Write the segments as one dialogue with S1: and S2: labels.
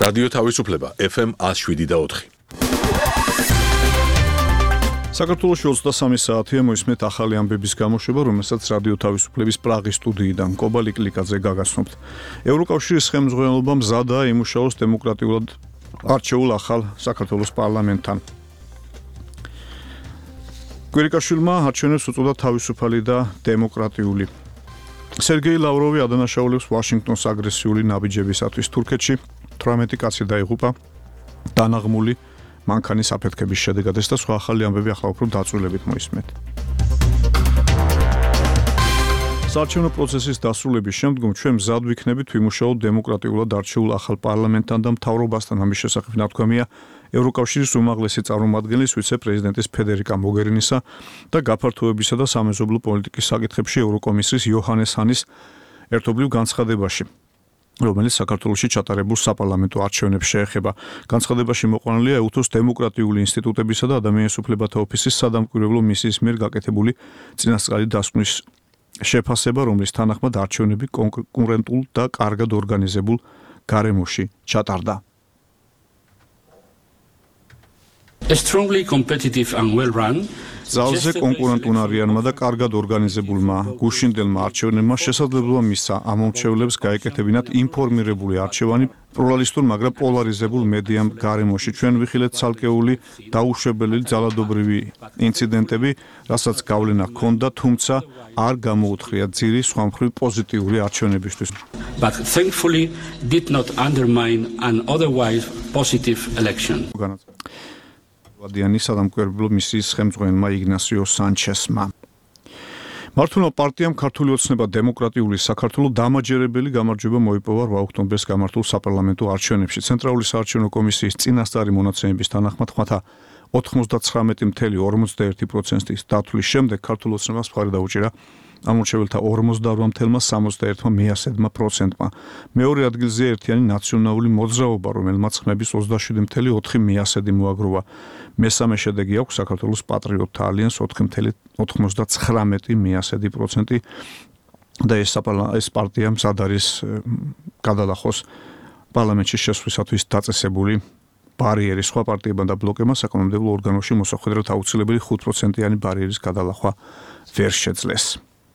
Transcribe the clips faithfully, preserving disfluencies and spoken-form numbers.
S1: რადიო თავისუფლება ეფ ემ one oh seven და four.
S2: საქართველოში ოცდასამი საათია მოისმენთ ახალი ამბების გამოშვება, რომელსაც რადიო თავისუფლების პრაღის სტუდიიდან კობა ლიკლიკაძე გაგაცნობთ. ევროკავშირის ხელმძღვანელობა მზადაა იმუშაოს დემოკრატიულად არჩეულ ახალ საქართველოს პარლამენტთან. კვირიკაშვილმა არჩევნებს უწოდა თავისუფალი და დემოკრატიული. სერგეი ლავროვი ადანაშაულებს ვაშინგტონს აგრესიული ნაბიჯებისათვის თურქეთში. თვრამეტი კაცი დაიღუპა დანაღმული მანქანის აფეთქების შედეგად და სხვა ახალი ამბები ახლა უფრო დაწვრილებით მოისმენთ. საარჩევნო პროცესის დასრულების შემდგომ ჩვენ მზად ვიქნებით ვიმუშაოთ დემოკრატიულად არჩეულ ახალ პარლამენტთან და მთავრობასთან. ამის შესახებ ნათქვამია ევროკავშირის უმაღლესი წარმომადგენლის ვიცე-პრეზიდენტის ფედერიკა მოგერინისა და გაფართოებისა და სამეზობლო პოლიტიკის საკითხებში ევროკომისრის იოჰანეს ჰანის ერთობლივ განცხადებაში, რომელიც საქართველოში ჩატარებულ საპარლამენტო არჩევნებს შეეხება. განცხადებაში მოყვანილია ეუთოს დემოკრატიული ინსტიტუტებისა და ადამიანის უფლებათა ოფისის სადამკვირვებლო მისიის მიერ გაკეთებული წინასწარი დასკვნის შეფასება, რომლის თანახმად არჩევნები კონკურენტულ და კარგად ორგანიზებულ გარემოში ჩატარდა.
S3: A strongly competitive and well run
S2: ზალზე კონკურენტუნარიანმა და კარგად ორგანიზებულმა გუშინდელმა არჩევნებმა შესაძლებლობა მისცა ამომრჩევლებს გაეკეთებინათ ინფორმირებული არჩევანი პლურალისტურ, მაგრამ პოლარიზებულ მედიამ გარემოში. ჩვენ ვიხილეთ ცალკეული დაუშვებელი ძალადობრივი ინციდენტები, რასაც გავლენა ჰქონდა, თუმცა არ გამოუთხრია ძირი სხვა მხრივ პოზიტიური არჩევნებისთვის.
S3: but thankfully did not undermine an otherwise positive election.
S2: ვადიანი სადამკვირვებლო მისიის ხელმძღვანელმა იგნასიო სანჩესმა. მართლმა პარტიამ ქართული ოცნება დემოკრატიული საქართველო დამაჯერებელი გამარჯვება მოიპოვა რვა ოქტომბერს გამართულ საპარლამენტო არჩევნებში. ცენტრალური საარჩევნო კომისიის წინასწარი მონაცემების თანახმად ხმათა ოთხმოცდათხრამეტი წუთი ორმოცდაერთი პროცენტის დათვლის შემდეგ ქართულ ოცნებას მხარი დაუჭირა ამორჩეველთა ორმოცდარვა წუთი სამოცდაერთი მეასედმა პროცენტმა. მეორე ადგილზე ერთიანი ნაციონალური მოძრაობა, რომელმაც ხმების ოცდაშვიდი წუთი ოთხი მეასედი მოაგროვა. მესამე შედეგი აქვს საქართველოს პატრიოტთა ალიანსს ოთხი წუთი ოცდაცხრამეტი მეასედი პროცენტი და ეს ეს პარტია მზად არის გადალახოს პარლამენტში შესვლისათვის დაწესებული ბარიერი. სხვა პარტიებმა და ბლოკებმა საკანონმდებლო ორგანოში მოსახვედრად აუცილებელი ხუთ პროცენტიანი ბარიერის გადალახვა ვერ შეძლეს.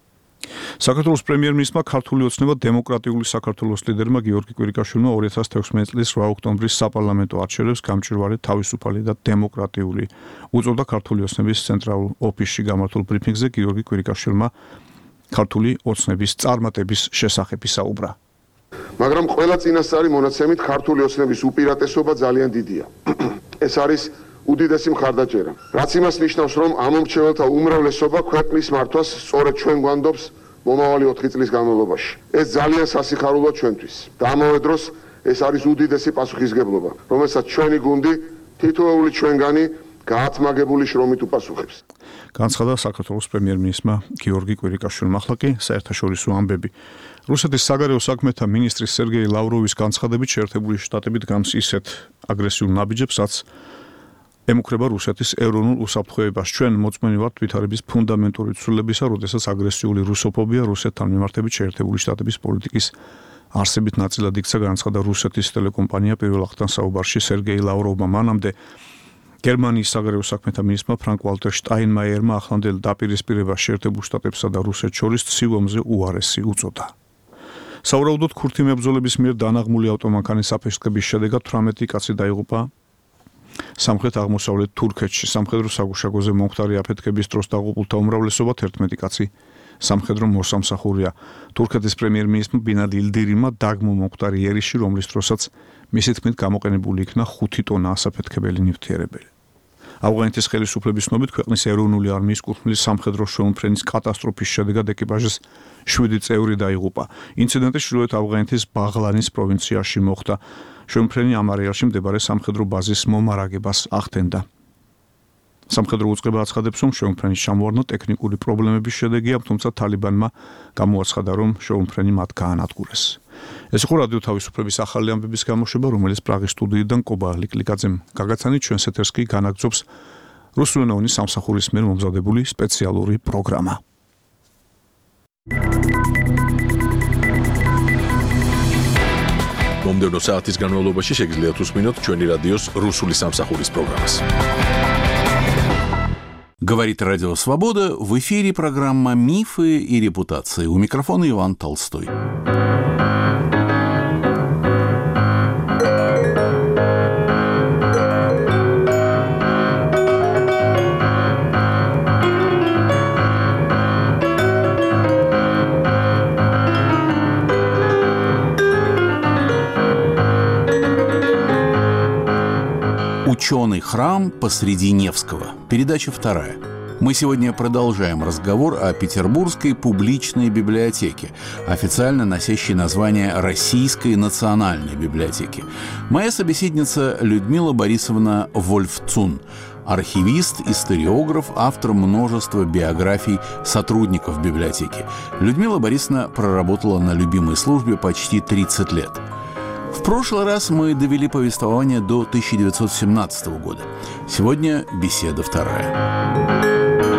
S2: საქართველოს პრემიერ-მინისტრმა ქართული ოცნება დემოკრატიული საქართველოს ლიდერმა გიორგი კვირიკაშვილმა ორი ათას თექვსმეტი წლის რვა ოქტომბრის საპარლამენტო არჩევნებს გამჭვირვალე თავისუფალი და დემოკრატიული უწოდა. ქართული ოცნების ცენტრალურ ოფისში გამართულ ბრიფინგზე გიორგი კვირიკაშვილმა ქართული ოცნების წარმატების შესახებ ისაუბრა.
S4: მაგრამ ყველა წინასწარი მონაცემით ქართული ოცნების უპირატესობა ძალიან დიდია. ეს არის უდიდესი მხარდაჭერა, რაც იმას ნიშნავს, რომ ამომრჩეველთა უმრავლესობა ქვეყნის მართვას სწორედ ჩვენ გვანდობს მომავალი ოთხი წლის განმავლობაში. ეს ძალიან სასიხარულოა ჩვენთვის და ამავე დროს ეს არის უდიდესი პასუხისგებლობა, რომელსაც ჩვენი გუნდი თითოეული ჩვენგანი გაათმაგებული შრომით უპასუხებს.
S2: განცხადა საქართველოს პრემიერ-მინისტრმა გიორგი კვირიკაშვილმა. ახლა კი საერთაშორისო ამბები. რუსეთის საგარეო საქმეთა მინისტრის სერგეი ლავროვის განცხადებით შეერთებული შტატები დგამს ისეთ აგრესიულ ნაბიჯებს, რაც ემუქრება რუსეთის ეროვნულ უსაფრთხოებას. ჩვენ მოწმენი ვართ ვითარების ფუნდამენტური ცვლილებისა, როდესაც აგრესიული რუსოფობია რუსეთთან მიმართებით შეერთებული შტატების პოლიტიკის არსებით ნაწილად იქცა, განცხადა რუსეთის ტელეკომპანია პირველ ახლთან საუბარში სერგეი ლავროვმა. მანამდე გერმანიის საგარეო საქმეთა მინისტრმა ფრანკ-ვალტერ შტაინმაიერმა ახლანდელ დაპირისპირებას შეერთებულ შტატებსა და რუსეთს შორის ცივომზე უარესი უწოდა. სავარაუდოდ ქურთი მებრძოლების მიერ დანაღმული ავტომანქანის აფეთქების შედეგად თვრამეტი კაცი დაიღუპა სამხრეთ აღმოსავლეთ თურქეთში. სამხედრო საგუშაგოზე მომხდარი აფეთქების დროს დაღუპულთა უმრავლესობა თერთმეტი კაცი სამხედრო მოსამსახურეა. თურქეთის პრემიერ-მინისტრმა ბინად ილდირიმმა დაგმო მომხდარი იერიში, რომლის დროსაც მისი თქმით გამოყენებული იქნა ხუთი ტონა ასაფეთქებელი ნივთიერებელი. ავღანეთის ხელისუფლების ცნობით ქვეყნის ეროვნული არმიის კურთხმლის სამხედრო შუამფრენის კატასტროფის შედეგად ეკიპაჟის შვიდი წევრი დაიღუპა. ინციდენტი ჩრდილოეთ ავღანეთის ბაღლანის პროვინციაში მოხდა. შუამფრენი ამ არეალში მდებარე სამხედრო ბაზის მომარაგებას ახდენდა. სამხედრო უწყება აცხადებს, რომ შუამფრენის ჩამოვარდნა ტექნიკური პრობლემების შედეგია, თუმცა თალიბანმა გამოაცხადა, რომ შუამფრენი მათ გაანადგურეს. ეს იყო რადიო თავისუფლების ახალი ამბების გამოშვება, რომელიც პრაღის სტუდიიდან კობა ლიკლიკაძემ გაგაცანით. ჩვენს ეთერს კი განაგრძობს რუსულენოვანი სამსახურის მიერ მომზადებული სპეციალური პროგრამა.
S1: მომდევნო საათის განმავლობაში შეგიძლიათ უსმინოთ ჩვენი რადიოს რუსული სამსახურის პროგრამას.
S5: Говорит Радио Свобода, в эфире программа «Мифы и репутации». У микрофона Иван Толстой. «Ученый храм посреди Невского». Передача вторая. Мы сегодня продолжаем разговор о Петербургской публичной библиотеке, официально носящей название Российской национальной библиотеки. Моя собеседница Людмила Борисовна Вольфцун, архивист, историограф, автор множества биографий сотрудников библиотеки. Людмила Борисовна проработала на любимой службе почти тридцать лет. В прошлый раз мы довели повествование до тысяча девятьсот семнадцатого года. Сегодня беседа вторая.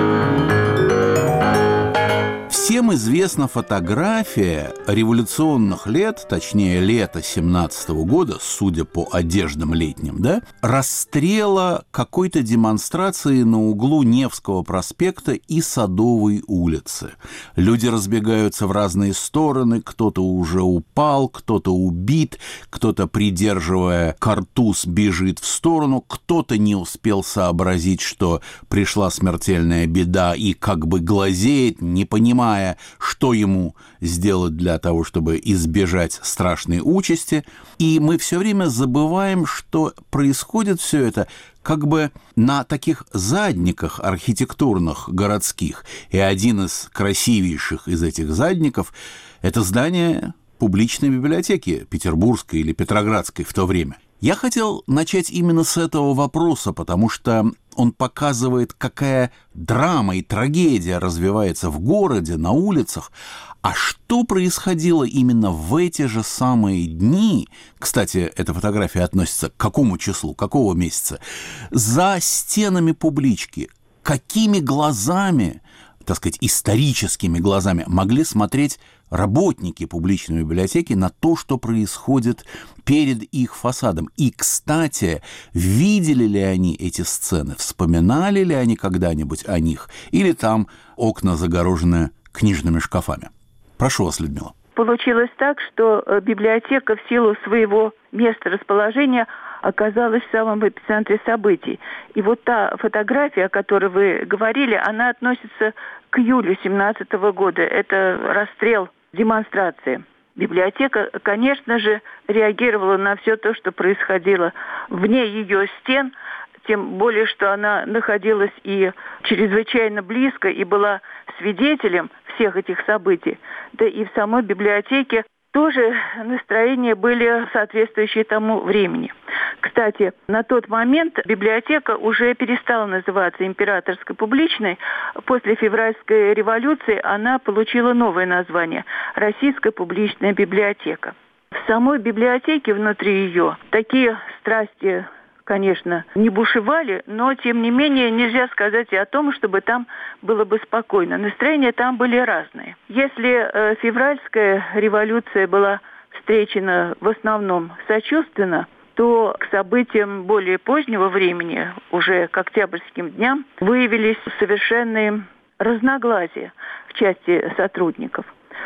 S5: Всем известна фотография революционных лет, точнее лета семнадцатого года, судя по одеждам летним, да, расстрела какой-то демонстрации на углу Невского проспекта и Садовой улицы. Люди разбегаются в разные стороны, кто-то уже упал, кто-то убит, кто-то, придерживая картуз, бежит в сторону, кто-то не успел сообразить, что пришла смертельная беда и как бы глазеет, не понимая, что ему сделать для того, чтобы избежать страшной участи. И мы все время забываем, что происходит все это как бы на таких задниках архитектурных городских. И один из красивейших из этих задников – это здание публичной библиотеки Петербургской или Петроградской в то время. Я хотел начать именно с этого вопроса, потому что он показывает, какая драма и трагедия развивается в городе, на улицах. А что происходило именно в эти же самые дни, кстати, эта фотография относится к какому числу, какого месяца, за стенами публички, какими глазами, так сказать, историческими глазами могли смотреть работники публичной библиотеки на то, что происходит перед их фасадом. И, кстати, видели ли они эти сцены, вспоминали ли они когда-нибудь о них, или там окна загорожены книжными шкафами? Прошу вас, Людмила.
S6: Получилось так, что библиотека в силу своего места расположения оказалась в самом эпицентре событий. И вот та фотография, о которой вы говорили, она относится к июлю семнадцатого года. Это расстрел демонстрации. Библиотека, конечно же, реагировала на все то, что происходило вне ее стен, тем более, что она находилась и чрезвычайно близко, и была свидетелем всех этих событий. Да и в самой библиотеке тоже настроения были соответствующие тому времени. Кстати, на тот момент библиотека уже перестала называться императорской публичной. После февральской революции она получила новое название – Российская публичная библиотека. В самой библиотеке, внутри ее, такие страсти, конечно, не бушевали, но, тем не менее, нельзя сказать и о том, чтобы там было бы спокойно. Настроения там были разные. Если э, февральская революция была встречена в основном сочувственно, то к событиям более позднего времени, уже к октябрьским дням, выявились совершенные разногласия в части сотрудников.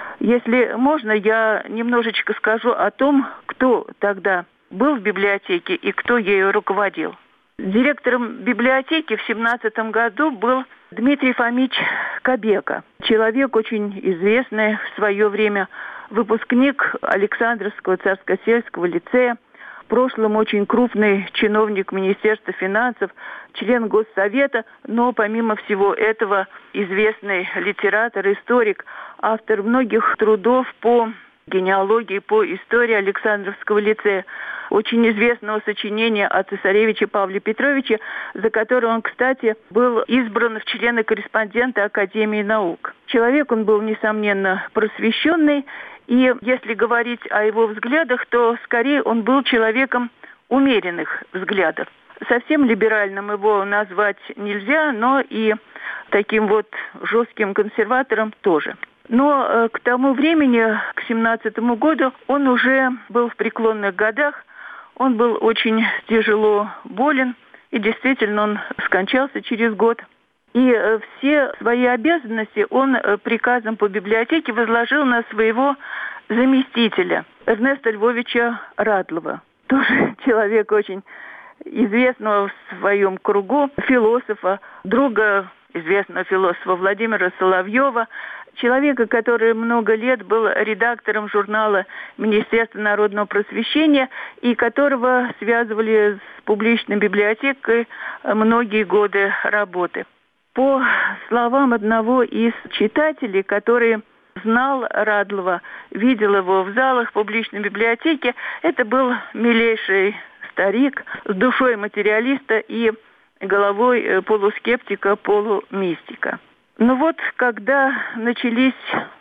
S6: Если можно, я немножечко скажу о том, кто тогда был в библиотеке и кто ею руководил. Директором библиотеки в семнадцатом году был Дмитрий Фомич Кобека, человек очень известный в свое время, выпускник Александровского царско-сельского лицея, в прошлом очень крупный чиновник Министерства финансов, член Госсовета, но помимо всего этого известный литератор, историк, автор многих трудов по генеалогии, по истории Александровского лицея, очень известного сочинения о цесаревиче Павле Петровиче, за которое он, кстати, был избран в члены-корреспондента Академии наук. Человек он был, несомненно, просвещенный, и если говорить о его взглядах, то скорее он был человеком умеренных взглядов. Совсем либеральным его назвать нельзя, но и таким вот жестким консерватором тоже. Но к тому времени, к семнадцатому году, он уже был в преклонных годах, он был очень тяжело болен, и действительно он скончался через год. И все свои обязанности он приказом по библиотеке возложил на своего заместителя Эрнеста Львовича Радлова. Тоже человек очень известного в своем кругу, философа, друга известного философа Владимира Соловьева, человека, который много лет был редактором журнала Министерства народного просвещения и которого связывали с публичной библиотекой многие годы работы. По словам одного из читателей, который знал Радлова, видел его в залах публичной библиотеки, это был милейший старик с душой материалиста и головой полускептика, полумистика. Но вот когда начались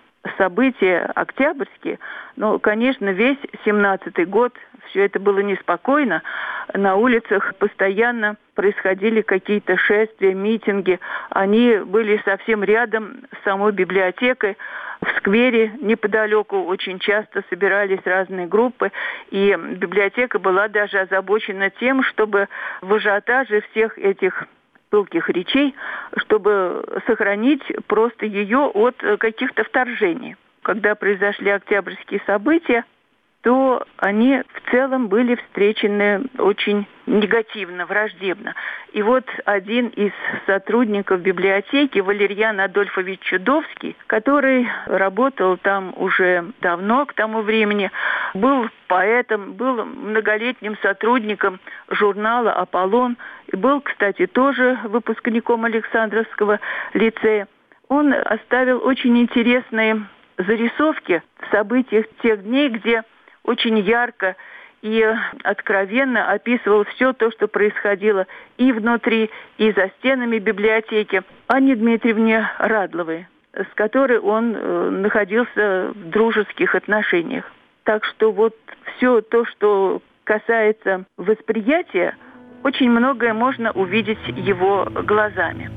S6: события октябрьские, ну, конечно, весь семнадцатый год все это было неспокойно. На улицах постоянно происходили какие-то шествия, митинги. Они были совсем рядом с самой библиотекой. В сквере неподалеку очень часто собирались разные группы, и библиотека была даже озабочена тем, чтобы в ажиотаже всех этих пылких речей, чтобы сохранить просто ее от каких-то вторжений. Когда произошли октябрьские события, то они в целом были встречены очень негативно, враждебно. И вот один из сотрудников библиотеки, Валерьян Адольфович Чудовский, который работал там уже давно, к тому времени, был поэтом, был многолетним сотрудником журнала «Аполлон», и был, кстати, тоже выпускником Александровского лицея. Он оставил очень интересные зарисовки в событиях тех дней, где очень ярко и откровенно описывал все то, что происходило и внутри, и за стенами библиотеки. Анне Дмитриевне Радловой, с которой он э, находился в дружеских отношениях. Так что вот все то, что касается восприятия, очень многое можно увидеть его глазами.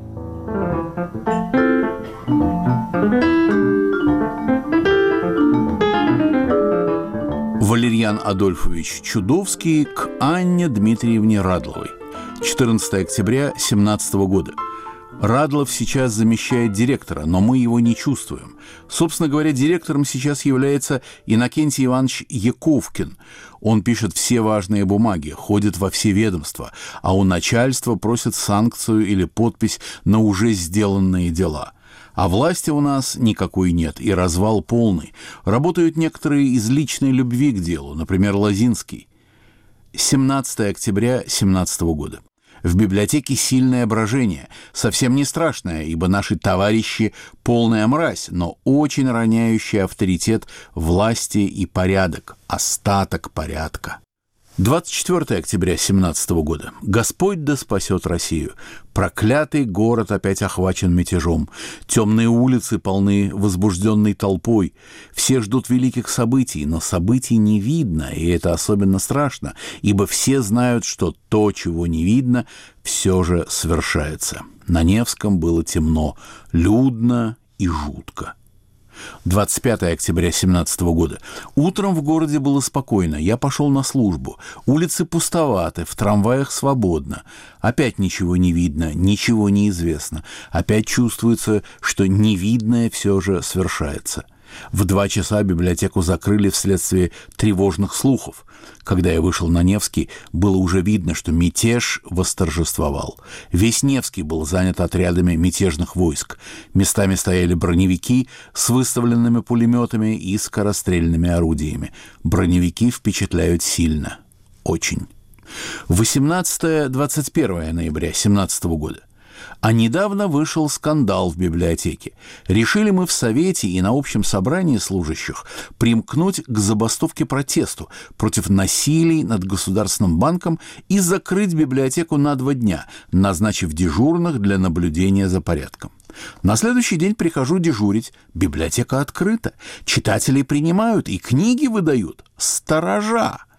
S5: Валерьян Адольфович Чудовский к Анне Дмитриевне Радловой. четырнадцатого октября семнадцатого года. Радлов сейчас замещает директора, но мы его не чувствуем. Собственно говоря, директором сейчас является Иннокентий Иванович Яковкин. Он пишет все важные бумаги, ходит во все ведомства, а у начальства просит санкцию или подпись на уже сделанные дела. А власти у нас никакой нет, и развал полный. Работают некоторые из личной любви к делу, например, Лозинский. семнадцатого октября семнадцатого года. В библиотеке сильное брожение, совсем не страшное, ибо наши товарищи полная мразь, но очень роняющий авторитет власти и порядок, остаток порядка. двадцать четвёртого октября семнадцатого года. Господь да спасет Россию. Проклятый город опять охвачен мятежом. Темные улицы полны возбужденной толпой. Все ждут великих событий, но событий не видно, и это особенно страшно, ибо все знают, что то, чего не видно, все же свершается. На Невском было темно, людно и жутко. двадцать пятого октября семнадцатого года. Утром в городе было спокойно. Я пошел на службу. Улицы пустоваты, в трамваях свободно. Опять ничего не видно, ничего не известно. Опять чувствуется, что невидное все же свершается. В два часа библиотеку закрыли вследствие тревожных слухов. Когда я вышел на Невский, было уже видно, что мятеж восторжествовал. Весь Невский был занят отрядами мятежных войск. Местами стояли броневики с выставленными пулеметами и скорострельными орудиями. Броневики впечатляют сильно. Очень. восемнадцатого — двадцать первого ноября семнадцатого года. А недавно вышел скандал в библиотеке. Решили мы в Совете и на общем собрании служащих примкнуть к забастовке-протесту против насилий над Государственным банком и закрыть библиотеку на два дня, назначив дежурных для наблюдения за порядком. На следующий день прихожу дежурить. Библиотека открыта. Читателей принимают и книги выдают. Сторожа.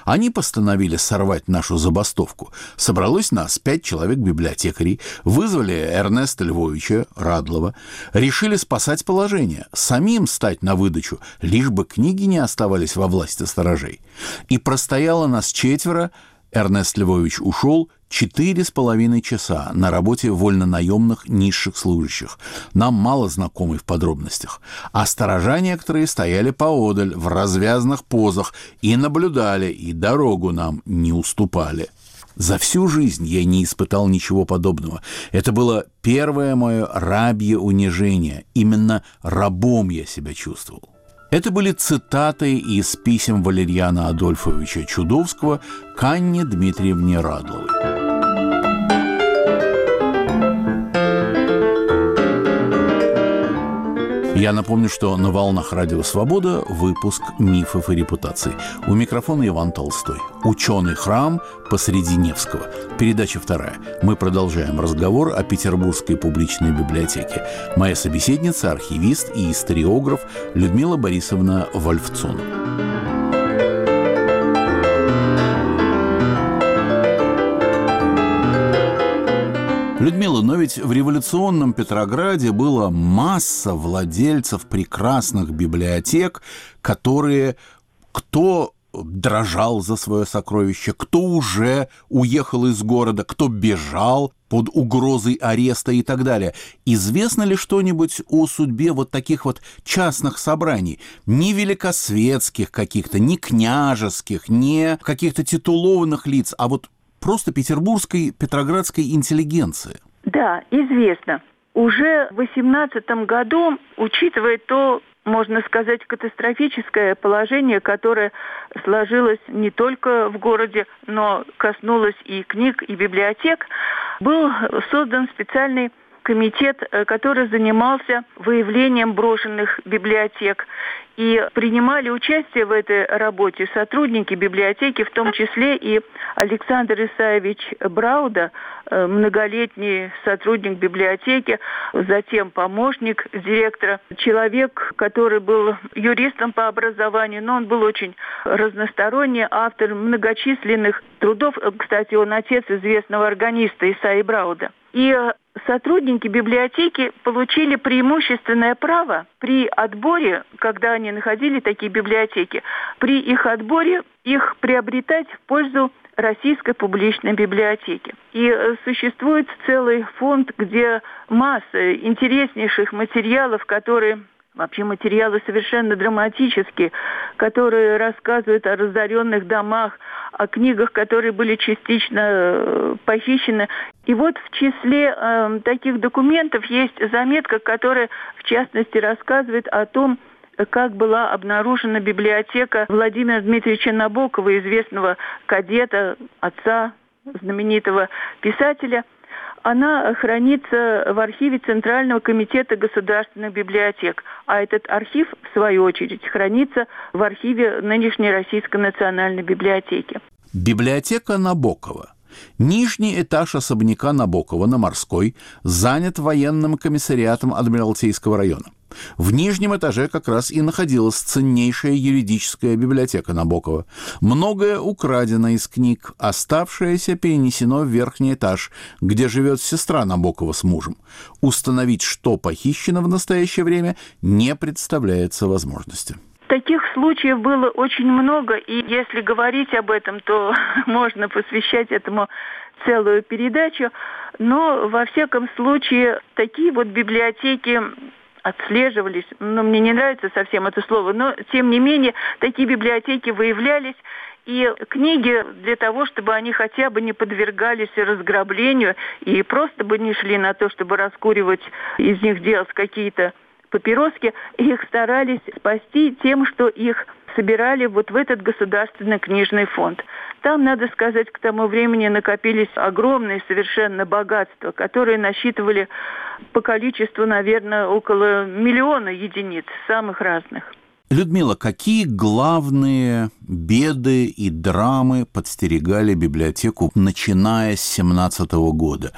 S5: Они постановили сорвать нашу забастовку. Собралось нас пять человек-библиотекарей, вызвали Эрнеста Львовича Радлова, решили спасать положение, самим стать на выдачу, лишь бы книги не оставались во власти сторожей. И простояло нас четверо, Эрнест Львович ушел, четыре с половиной часа на работе вольнонаемных низших служащих, нам мало знакомы в подробностях. А сторожа некоторые стояли поодаль в развязных позах и наблюдали, и дорогу нам не уступали. За всю жизнь я не испытал ничего подобного. Это было первое мое рабье унижение. Именно рабом я себя чувствовал. Это были цитаты из писем Валерьяна Адольфовича Чудовского к Анне Дмитриевне Радловой. Я напомню, что на волнах Радио Свобода выпуск «Мифов и репутаций». У микрофона Иван Толстой. Ученый храм посреди Невского. Передача вторая. Мы продолжаем разговор о Петербургской публичной библиотеке. Моя собеседница – архивист и историограф Людмила Борисовна Вольфцун. Людмила, но ведь в революционном Петрограде была масса владельцев прекрасных библиотек, которые кто дрожал за свое сокровище, кто уже уехал из города, кто бежал под угрозой ареста и так далее. Известно ли что-нибудь о судьбе вот таких вот частных собраний? Не великосветских каких-то, не княжеских, не каких-то титулованных лиц, а вот просто петербургской, петроградской интеллигенции.
S6: Да, известно. Уже в восемнадцатом году, учитывая то, можно сказать, катастрофическое положение, которое сложилось не только в городе, но коснулось и книг, и библиотек, был создан специальный комитет, который занимался выявлением брошенных библиотек. И принимали участие в этой работе сотрудники библиотеки, в том числе и Александр Исаевич Брауда, многолетний сотрудник библиотеки, затем помощник директора, человек, который был юристом по образованию, но он был очень разносторонний, автор многочисленных трудов. Кстати, он отец известного органиста Исаи Брауда. И сотрудники библиотеки получили преимущественное право при отборе, когда они находили такие библиотеки, при их отборе их приобретать в пользу Российской публичной библиотеки. И существует целый фонд, где масса интереснейших материалов, которые... Вообще материалы совершенно драматические, которые рассказывают о разоренных домах, о книгах, которые были частично э, похищены. И вот в числе э, таких документов есть заметка, которая, в частности, рассказывает о том, как была обнаружена библиотека Владимира Дмитриевича Набокова, известного кадета, отца знаменитого писателя. Она хранится в архиве Центрального комитета государственных библиотек, а этот архив, в свою очередь, хранится в архиве нынешней Российской национальной библиотеки.
S5: Библиотека Набокова. Нижний этаж особняка Набокова на Морской занят военным комиссариатом Адмиралтейского района. В нижнем этаже как раз и находилась ценнейшая юридическая библиотека Набокова. Многое украдено из книг, оставшееся перенесено в верхний этаж, где живет сестра Набокова с мужем. Установить, что похищено в настоящее время, не представляется возможности.
S6: Таких случаев было очень много, и если говорить об этом, то можно посвящать этому целую передачу. Но, во всяком случае, такие вот библиотеки отслеживались, ну, мне не нравится совсем это слово, но, тем не менее, такие библиотеки выявлялись, и книги для того, чтобы они хотя бы не подвергались разграблению и просто бы не шли на то, чтобы раскуривать, из них делать какие-то папироски, их старались спасти тем, что их собирали вот в этот государственный книжный фонд. Там, надо сказать, к тому времени накопились огромные совершенно богатства, которые насчитывали по количеству, наверное, около миллиона единиц, самых разных.
S5: Людмила, какие главные беды и драмы подстерегали библиотеку, начиная с семнадцатого года?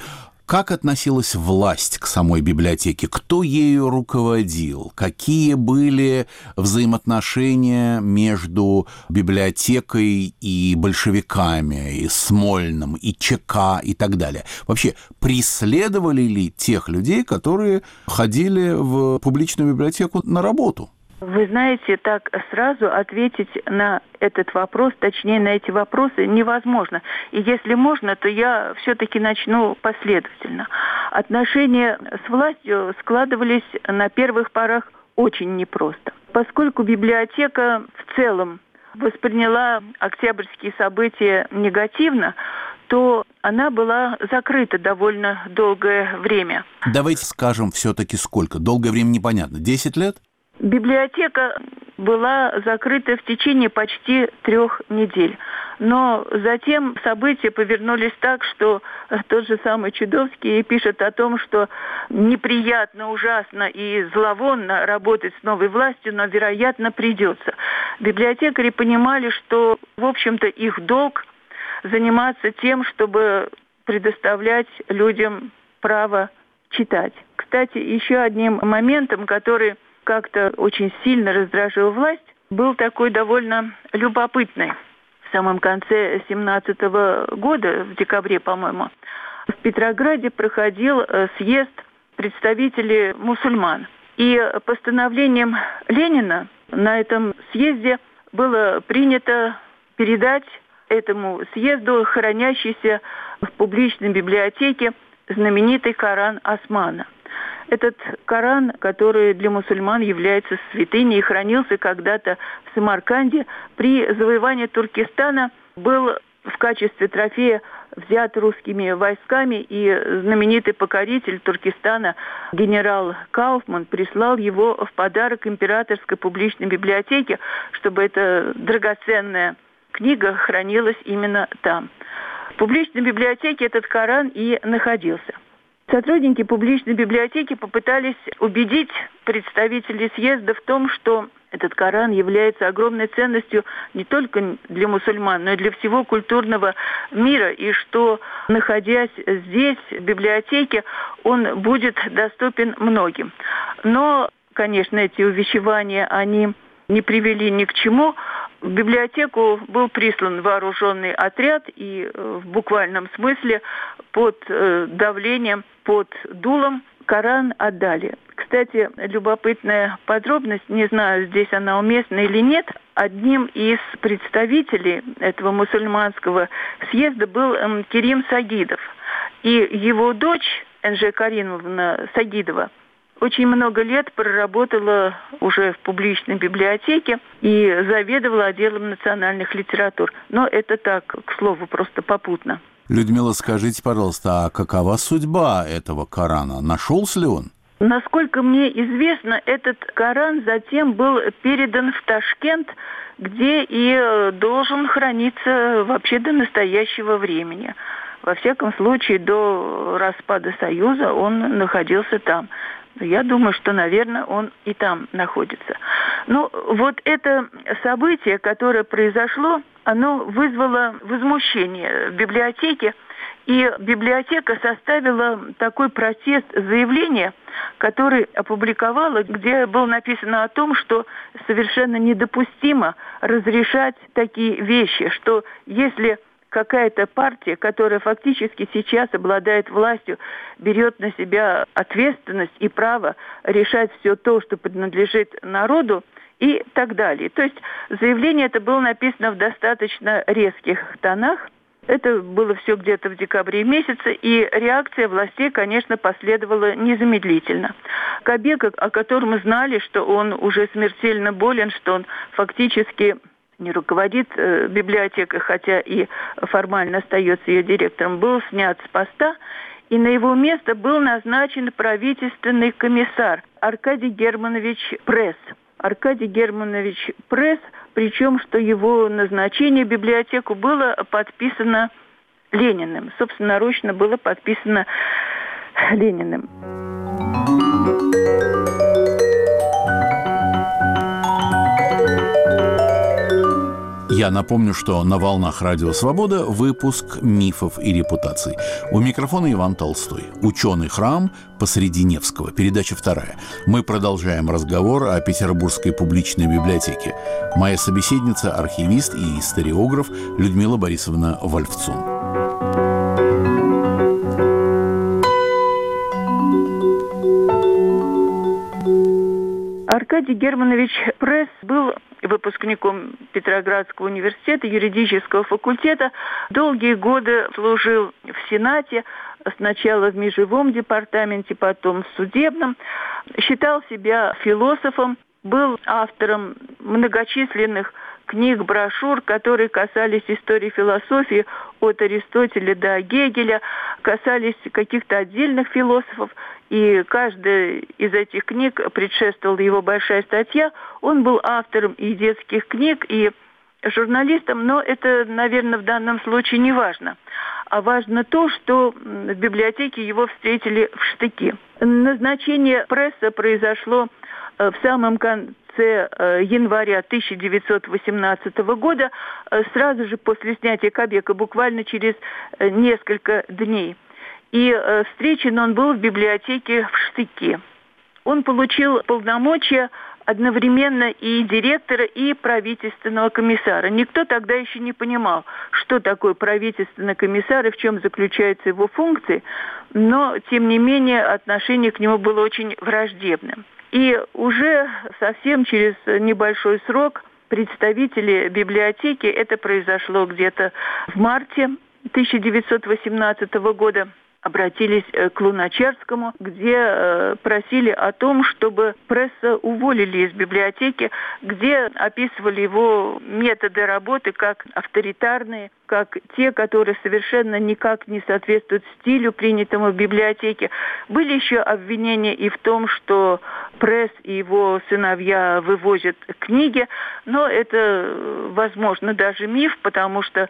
S5: Как относилась власть к самой библиотеке? Кто ею руководил? Какие были взаимоотношения между библиотекой и большевиками, и Смольным, и ЧК, и так далее? Вообще, преследовали ли тех людей, которые ходили в публичную библиотеку на работу?
S6: Вы знаете, так сразу ответить на этот вопрос, точнее, на эти вопросы невозможно. И если можно, то я все-таки начну последовательно. Отношения с властью складывались на первых порах очень непросто. Поскольку библиотека в целом восприняла октябрьские события негативно, то она была закрыта довольно долгое время.
S5: Давайте скажем все-таки сколько. Долгое время непонятно. Десять лет?
S6: Библиотека была закрыта в течение почти трех недель. Но затем события повернулись так, что тот же самый Чудовский пишет о том, что неприятно, ужасно и зловонно работать с новой властью, но, вероятно, придется. Библиотекари понимали, что, в общем-то, их долг заниматься тем, чтобы предоставлять людям право читать. Кстати, еще одним моментом, который как-то очень сильно раздражил власть, был такой довольно любопытный. В самом конце семнадцатого года, в декабре, по-моему, в Петрограде проходил съезд представителей мусульман. И постановлением Ленина на этом съезде было принято передать этому съезду хранящийся в публичной библиотеке знаменитый Коран Османа. Этот Коран, который для мусульман является святыней и хранился когда-то в Самарканде, при завоевании Туркестана был в качестве трофея взят русскими войсками, и знаменитый покоритель Туркестана генерал Кауфман прислал его в подарок императорской публичной библиотеке, чтобы эта драгоценная книга хранилась именно там. В публичной библиотеке этот Коран и находился. Сотрудники публичной библиотеки попытались убедить представителей съезда в том, что этот Коран является огромной ценностью не только для мусульман, но и для всего культурного мира, и что, находясь здесь, в библиотеке, он будет доступен многим. Но, конечно, эти увещевания, они не привели ни к чему. В библиотеку был прислан вооруженный отряд, и в буквальном смысле под давлением, под дулом Коран отдали. Кстати, любопытная подробность, не знаю, здесь она уместна или нет, одним из представителей этого мусульманского съезда был Керим Сагидов. И его дочь, Энже Каримовна Сагидова, очень много лет проработала уже в публичной библиотеке и заведовала отделом национальных литератур. Но это так, к слову, просто попутно.
S5: Людмила, скажите, пожалуйста, а какова судьба этого Корана? Нашелся ли он?
S6: Насколько мне известно, этот Коран затем был передан в Ташкент, где и должен храниться вообще до настоящего времени. Во всяком случае, до распада Союза он находился там. Я думаю, что, наверное, он и там находится. Но вот это событие, которое произошло, оно вызвало возмущение в библиотеке. И библиотека составила такой протест, заявление, которое опубликовала, где было написано о том, что совершенно недопустимо разрешать такие вещи, что если какая-то партия, которая фактически сейчас обладает властью, берет на себя ответственность и право решать все то, что принадлежит народу, и так далее. То есть заявление это было написано в достаточно резких тонах. Это было все где-то в декабре месяце, и реакция властей, конечно, последовала незамедлительно. Кабек, о котором мы знали, что он уже смертельно болен, что он фактически не руководит э, библиотекой, хотя и формально остается ее директором, был снят с поста, и на его место был назначен правительственный комиссар Аркадий Германович Пресс. Аркадий Германович Пресс, причем, что его назначение в библиотеку было подписано Лениным. Собственноручно было подписано Лениным.
S5: Я напомню, что на «Волнах Радио Свобода» выпуск «Мифов и репутаций». У микрофона Иван Толстой. «Ученый храм посреди Невского». Передача вторая. Мы продолжаем разговор о Петербургской публичной библиотеке. Моя собеседница – архивист и историограф Людмила Борисовна Вольфцун.
S6: Аркадий Германович Пресс был выпускником Петроградского университета, юридического факультета. Долгие годы служил в Сенате, сначала в межевом департаменте, потом в судебном. Считал себя философом, был автором многочисленных книг, брошюр, которые касались истории философии от Аристотеля до Гегеля, касались каких-то отдельных философов. И каждая из этих книг предшествовала его большая статья. Он был автором и детских книг, и журналистом, но это, наверное, в данном случае не важно. А важно то, что в библиотеке его встретили в штыки. Назначение Пресса произошло в самом конце января тысяча девятьсот восемнадцатого года, сразу же после снятия Кобека, буквально через несколько дней. И встречен он был в библиотеке в штыки. Он получил полномочия одновременно и директора, и правительственного комиссара. Никто тогда еще не понимал, что такое правительственный комиссар и в чем заключаются его функции, но, тем не менее, отношение к нему было очень враждебным. И уже совсем через небольшой срок представители библиотеки, это произошло где-то в марте тысяча девятьсот восемнадцатого года, обратились к Луначарскому, где э, просили о том, чтобы Пресса уволили из библиотеки, где описывали его методы работы как авторитарные, как те, которые совершенно никак не соответствуют стилю, принятому в библиотеке. Были еще обвинения и в том, что Пресс и его сыновья вывозят книги, но это, возможно, даже миф, потому что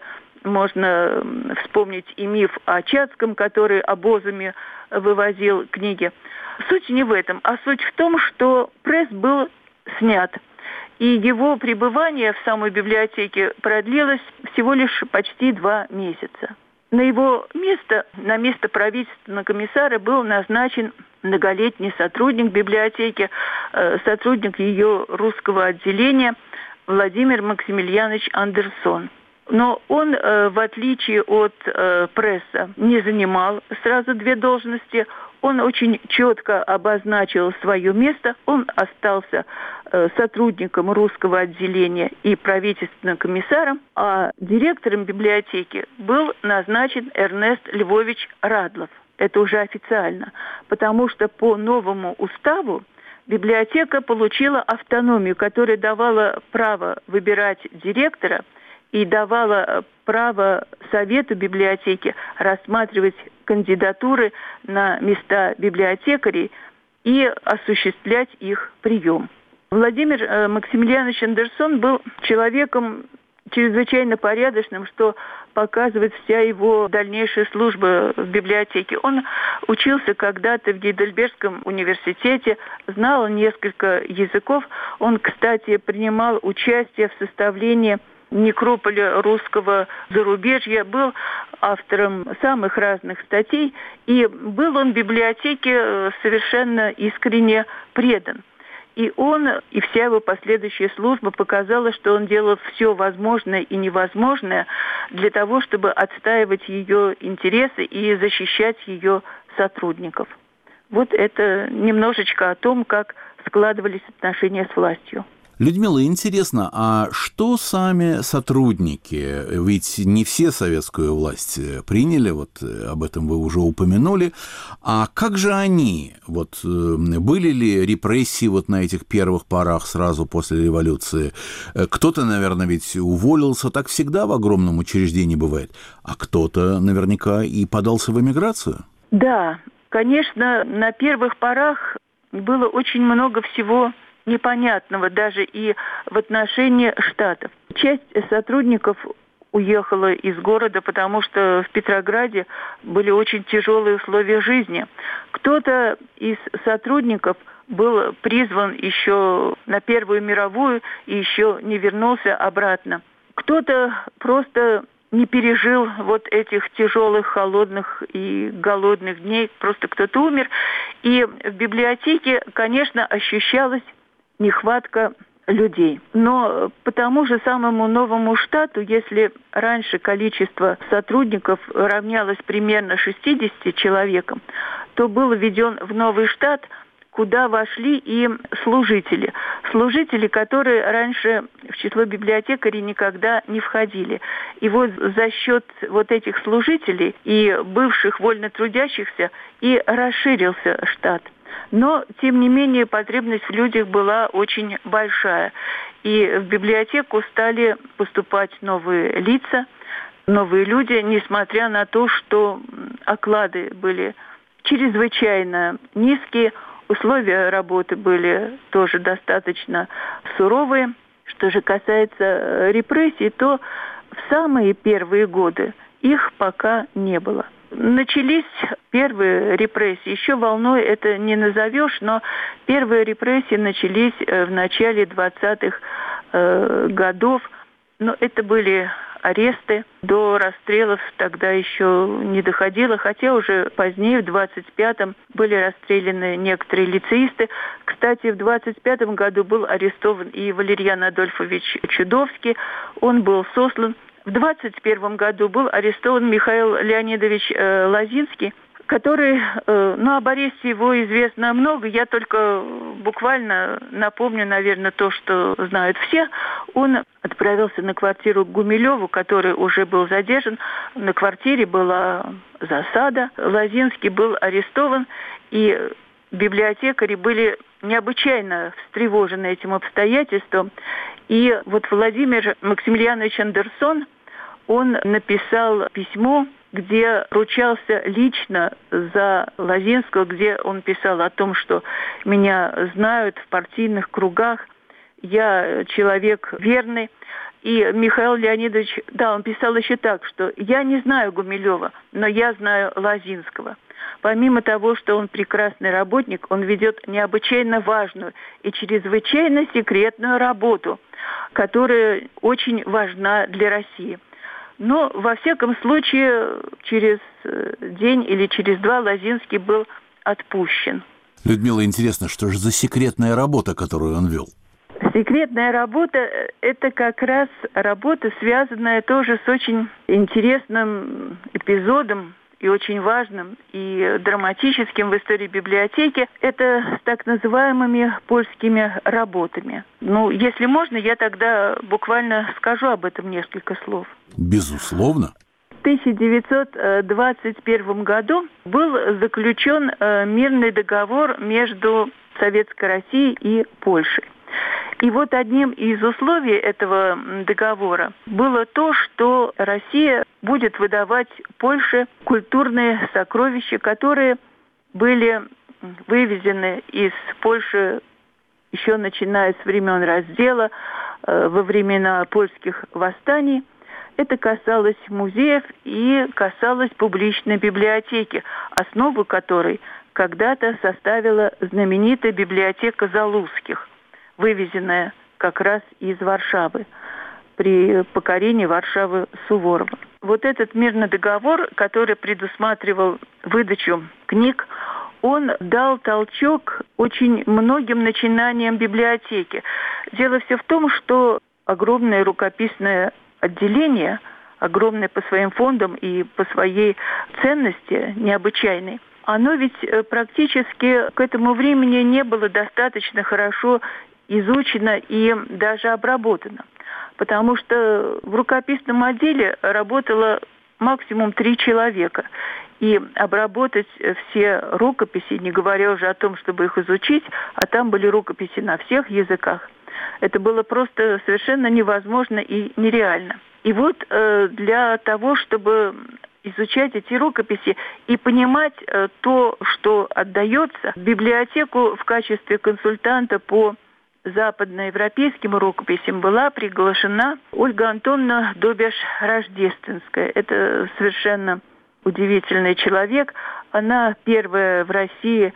S6: можно вспомнить и миф о Чацком, который обозами вывозил книги. Суть не в этом, а суть в том, что Пресс был снят. И его пребывание в самой библиотеке продлилось всего лишь почти два месяца. На его место, на место правительственного комиссара был назначен многолетний сотрудник библиотеки, сотрудник ее русского отделения Владимир Максимilianovich Андерсон. Но он, в отличие от Пресса, не занимал сразу две должности. Он очень четко обозначил свое место. Он остался сотрудником русского отделения и правительственным комиссаром, а директором библиотеки был назначен Эрнест Львович Радлов. Это уже официально, потому что по новому уставу библиотека получила автономию, которая давала право выбирать директора и давала право Совету библиотеки рассматривать кандидатуры на места библиотекарей и осуществлять их прием. Владимир Максимilianovich Андерсон был человеком чрезвычайно порядочным, что показывает вся его дальнейшая служба в библиотеке. Он учился когда-то в Гейдельбергском университете, знал несколько языков. Он, кстати, принимал участие в составлении некрополя русского зарубежья, был автором самых разных статей, и был он библиотеке совершенно искренне предан. И он, и вся его последующая служба показала, что он делал все возможное и невозможное для того, чтобы отстаивать ее интересы и защищать ее сотрудников. Вот это немножечко о том, как складывались отношения с властью.
S5: Людмила, интересно, а что сами сотрудники, ведь не все советскую власть приняли, вот об этом вы уже упомянули, а как же они, вот были ли репрессии вот на этих первых порах сразу после революции? Кто-то, наверное, ведь уволился, так всегда в огромном учреждении бывает, а кто-то наверняка и подался в эмиграцию?
S6: Да, конечно, на первых порах было очень много всего непонятного даже и в отношении штатов. Часть сотрудников уехала из города, потому что в Петрограде были очень тяжелые условия жизни. Кто-то из сотрудников был призван еще на Первую мировую и еще не вернулся обратно. Кто-то просто не пережил вот этих тяжелых, холодных и голодных дней, просто кто-то умер. И в библиотеке, конечно, ощущалась нехватка людей. Но по тому же самому новому штату, если раньше количество сотрудников равнялось примерно шестидесяти человекам, то был введен в новый штат, куда вошли и служители. Служители, которые раньше в число библиотекарей никогда не входили. И вот за счет вот этих служителей и бывших вольно трудящихся и расширился штат. Но, тем не менее, потребность в людях была очень большая. И в библиотеку стали поступать новые лица, новые люди, несмотря на то, что оклады были чрезвычайно низкие, условия работы были тоже достаточно суровые. Что же касается репрессий, то в самые первые годы их пока не было. Начались первые репрессии. Еще волной это не назовешь, но первые репрессии начались в начале двадцатых э, годов. Но это были аресты. До расстрелов тогда еще не доходило, хотя уже позднее, в двадцать пятом, были расстреляны некоторые лицеисты. Кстати, в двадцать пятом году был арестован и Валерьян Адольфович Чудовский. Он был сослан. В двадцать первом году был арестован Михаил Леонидович э, Лозинский, который, э, ну, об аресте его известно много, я только буквально напомню, наверное, то, что знают все. Он отправился на квартиру к Гумилеву, который уже был задержан. На квартире была засада. Лозинский был арестован, и библиотекари были необычайно встревожены этим обстоятельством. И вот Владимир Максимилианович Андерсон, он написал письмо, где ручался лично за Лозинского, где он писал о том, что меня знают в партийных кругах, я человек верный. И Михаил Леонидович, да, он писал еще так, что я не знаю Гумилева, но я знаю Лозинского. Помимо того, что он прекрасный работник, он ведет необычайно важную и чрезвычайно секретную работу, которая очень важна для России. Но, во всяком случае, через день или через два Лозинский был отпущен.
S5: Людмила, интересно, что же за секретная работа, которую он вел?
S6: Секретная работа – это как раз работа, связанная тоже с очень интересным эпизодом, и очень важным, и драматическим в истории библиотеки, это с так называемыми польскими работами. Ну, если можно, я тогда буквально скажу об этом несколько слов.
S5: Безусловно.
S6: В тысяча девятьсот двадцать первом году был заключен мирный договор между Советской Россией и Польшей. И вот одним из условий этого договора было то, что Россия будет выдавать Польше культурные сокровища, которые были вывезены из Польши еще начиная с времен раздела, во времена польских восстаний. Это касалось музеев и касалось публичной библиотеки, основу которой когда-то составила знаменитая библиотека Залузских, вывезенная как раз из Варшавы при покорении Варшавы Суворовым. Вот этот мирный договор, который предусматривал выдачу книг, он дал толчок очень многим начинаниям библиотеки. Дело все в том, что огромное рукописное отделение, огромное по своим фондам и по своей ценности необычайной, оно ведь практически к этому времени не было достаточно хорошо изучено и даже обработано. Потому что в рукописном отделе работало максимум три человека. И обработать все рукописи, не говоря уже о том, чтобы их изучить, а там были рукописи на всех языках, это было просто совершенно невозможно и нереально. И вот э, для того, чтобы изучать эти рукописи и понимать э, то, что отдается, в библиотеку в качестве консультанта по западноевропейским рукописям была приглашена Ольга Антоновна Добеш-Рождественская. Это совершенно удивительный человек. Она первая в России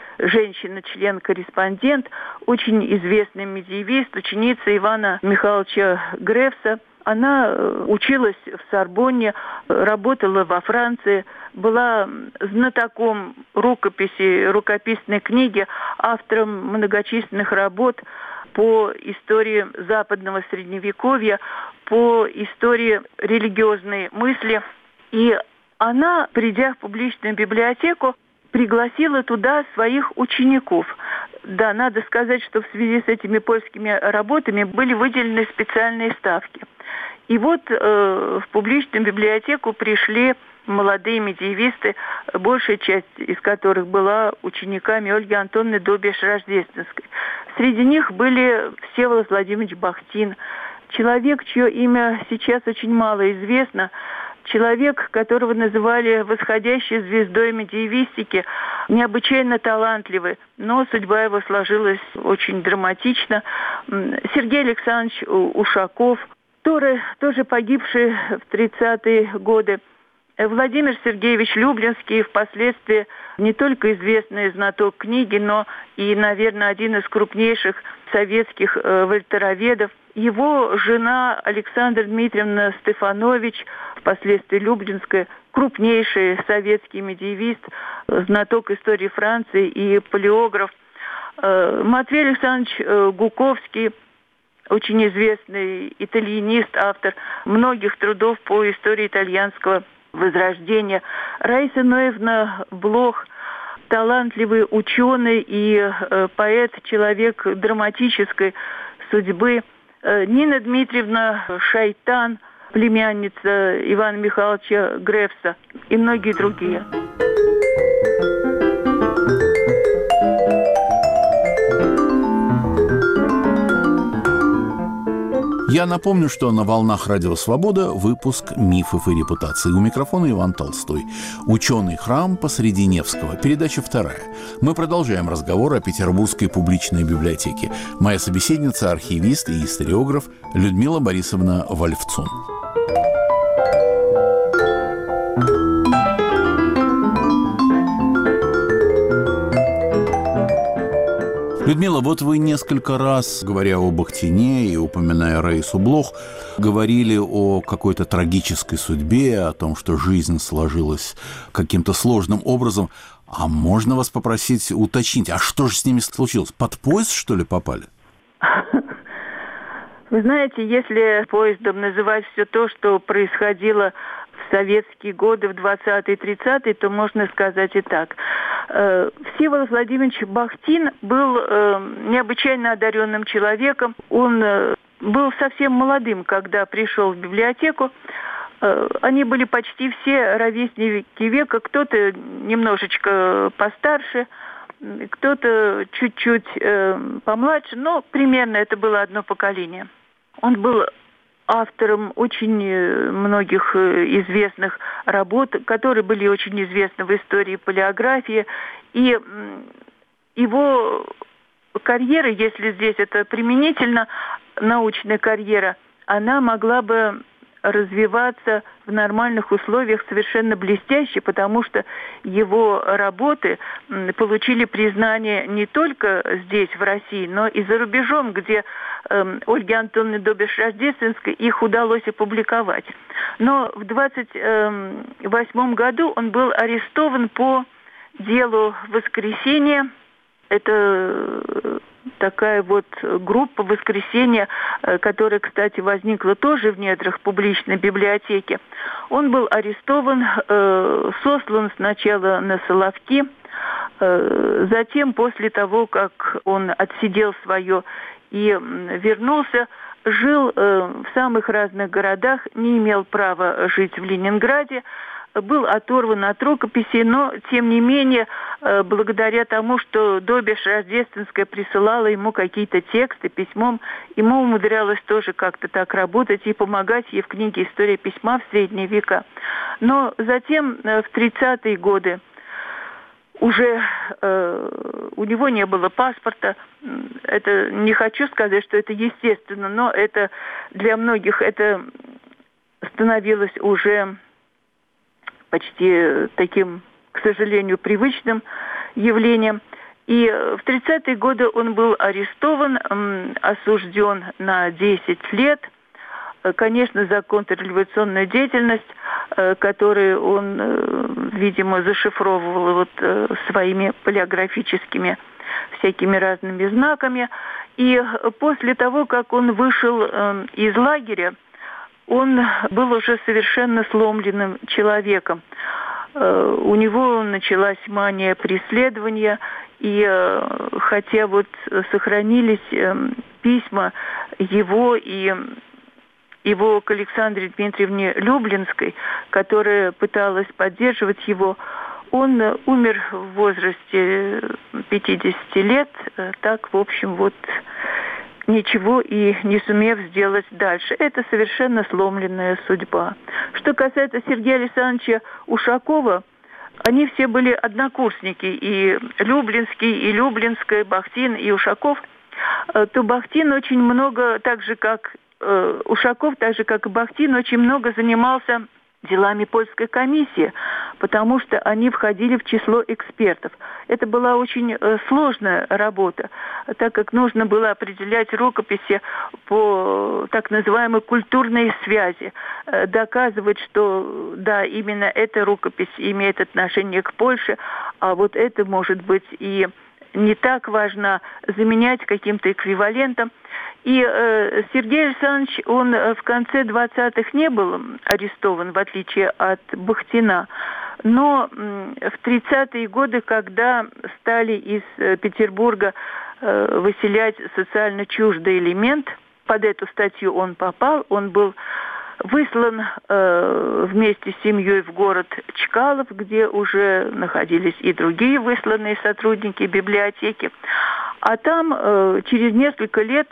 S6: женщина-член-корреспондент, очень известный медиевист, ученица Ивана Михайловича Грефса. Она училась в Сорбонне, работала во Франции, была знатоком рукописи, рукописной книги, автором многочисленных работ по истории западного Средневековья, по истории религиозной мысли. И она, придя в публичную библиотеку, пригласила туда своих учеников. Да, надо сказать, что в связи с этими польскими работами были выделены специальные ставки. И вот э, в публичную библиотеку пришли молодые медиевисты, большая часть из которых была учениками Ольги Антоновны Добиш-Рождественской. Среди них были Всеволод Владимирович Бахтин, человек, чье имя сейчас очень мало известно, человек, которого называли восходящей звездой медиевистики, необычайно талантливый, но судьба его сложилась очень драматично. Сергей Александрович Ушаков, тоже, тоже погибший в тридцатые годы. Владимир Сергеевич Люблинский, впоследствии не только известный знаток книги, но и, наверное, один из крупнейших советских э, вольтероведов. Его жена Александра Дмитриевна Стефанович, впоследствии Люблинская, крупнейший советский медиевист, знаток истории Франции и палеограф. Э, Матвей Александрович э, Гуковский, очень известный итальянист, автор многих трудов по истории итальянского Возрождения. Раиса Ноевна Блох, талантливый ученый и э, поэт, человек драматической судьбы. Э, Нина Дмитриевна Шайтан, племянница Ивана Михайловича Грефса и многие другие.
S5: Я напомню, что на «Волнах Радио Свобода» выпуск «Мифов и репутации». У микрофона Иван Толстой. Ученый храм посреди Невского. Передача вторая. Мы продолжаем разговор о Петербургской публичной библиотеке. Моя собеседница – архивист и историограф Людмила Борисовна Вольфцун. Людмила, вот вы несколько раз, говоря о Бахтине и упоминая Раису Блох, говорили о какой-то трагической судьбе, о том, что жизнь сложилась каким-то сложным образом. А можно вас попросить уточнить, а что же с ними случилось? Под поезд, что ли, попали?
S6: Вы знаете, если поездом называть все то, что происходило в советские годы, в двадцатые-тридцатые, то можно сказать и так. Всеволод Владимирович Бахтин был необычайно одаренным человеком. Он был совсем молодым, когда пришел в библиотеку. Они были почти все ровесники века, кто-то немножечко постарше, кто-то чуть-чуть помладше, но примерно это было одно поколение. Он был автором очень многих известных работ, которые были очень известны в истории палеографии. И его карьера, если здесь это применительно, научная карьера, она могла бы развиваться в нормальных условиях совершенно блестяще, потому что его работы получили признание не только здесь, в России, но и за рубежом, где э, Ольге Антоновне Добиш-Рождественской их удалось опубликовать. Но в двадцать восьмом году он был арестован по делу «Воскресение». Это такая вот группа «Воскресенье», которая, кстати, возникла тоже в недрах публичной библиотеки. Он был арестован, э, сослан сначала на Соловки, э, затем, после того, как он отсидел свое и вернулся, жил э, в самых разных городах, не имел права жить в Ленинграде, был оторван от рукописей, но, тем не менее, благодаря тому, что Добиш-Рождественская присылала ему какие-то тексты письмом, ему умудрялось тоже как-то так работать и помогать ей в книге «История письма в средние века». Но затем, в тридцатые годы, уже э, у него не было паспорта. Это не хочу сказать, что это естественно, но это для многих это становилось уже почти таким, к сожалению, привычным явлением. И в тридцатые годы он был арестован, осужден на десять лет. конечно, за контрреволюционную деятельность, которую он, видимо, зашифровывал вот своими палеографическими всякими разными знаками. И после того, как он вышел из лагеря, он был уже совершенно сломленным человеком. У него началась мания преследования, и хотя вот сохранились письма его и его к Александре Дмитриевне Люблинской, которая пыталась поддерживать его, он умер в возрасте пятидесяти лет, так, в общем, вот ничего и не сумев сделать дальше. Это совершенно сломленная судьба. Что касается Сергея Александровича Ушакова, они все были однокурсники, и Люблинский, и Люблинская, Бахтин, и Ушаков. То Бахтин очень много, так же как э, Ушаков, так же как и Бахтин, очень много занимался делами польской комиссии, потому что они входили в число экспертов. Это была очень э, сложная работа, так как нужно было определять рукописи по так называемой культурной связи, э, доказывать, что да, именно эта рукопись имеет отношение к Польше, а вот это может быть и не так важно, заменять каким-то эквивалентом. И э, Сергей Александрович, он в конце двадцатых не был арестован, в отличие от Бахтина. Но э, в тридцатые годы, когда стали из э, Петербурга э, выселять социально чуждый элемент, под эту статью он попал, он был выслан э, вместе с семьей в город Чкалов, где уже находились и другие высланные сотрудники библиотеки. А там э, через несколько лет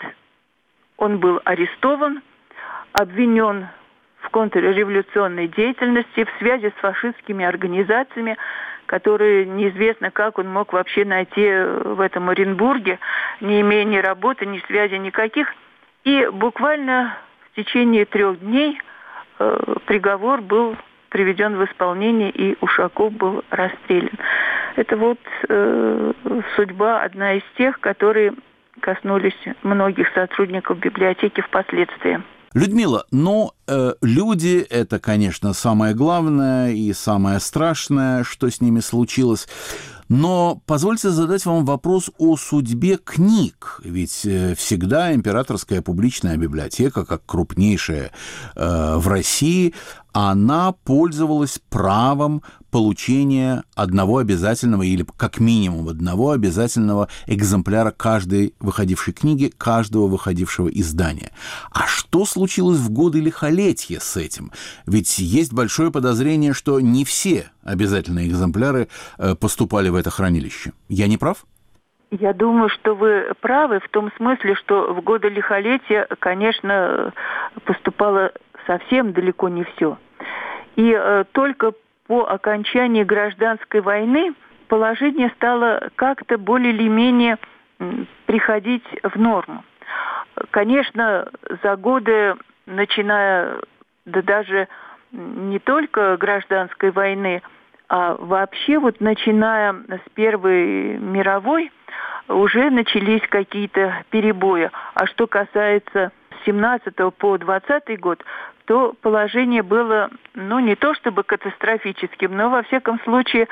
S6: он был арестован, обвинен в контрреволюционной деятельности, в связи с фашистскими организациями, которые неизвестно, как он мог вообще найти в этом Оренбурге, не имея ни работы, ни связи никаких. И буквально в течение трех дней э, приговор был приведен в исполнение, и Ушаков был расстрелян. Это вот э, судьба одна из тех, которые коснулись многих сотрудников библиотеки впоследствии.
S5: Людмила, но э, люди — это, конечно, самое главное и самое страшное, что с ними случилось. Но позвольте задать вам вопрос о судьбе книг. Ведь э, всегда Императорская публичная библиотека, как крупнейшая э, в России, она пользовалась правом получения одного обязательного или как минимум одного обязательного экземпляра каждой выходившей книги, каждого выходившего издания. А что случилось в годы лихолетия с этим? Ведь есть большое подозрение, что не все обязательные экземпляры поступали в это хранилище. Я не прав?
S6: Я думаю, что вы правы в том смысле, что в годы лихолетия, конечно, поступало совсем далеко не все. И э, только по окончании гражданской войны положение стало как-то более или менее приходить в норму. Конечно, за годы, начиная, да даже не только гражданской войны, а вообще вот начиная с Первой мировой, уже начались какие-то перебои. А что касается с семнадцатого по двадцатый год, то положение было, ну, не то чтобы катастрофическим, но, во всяком случае,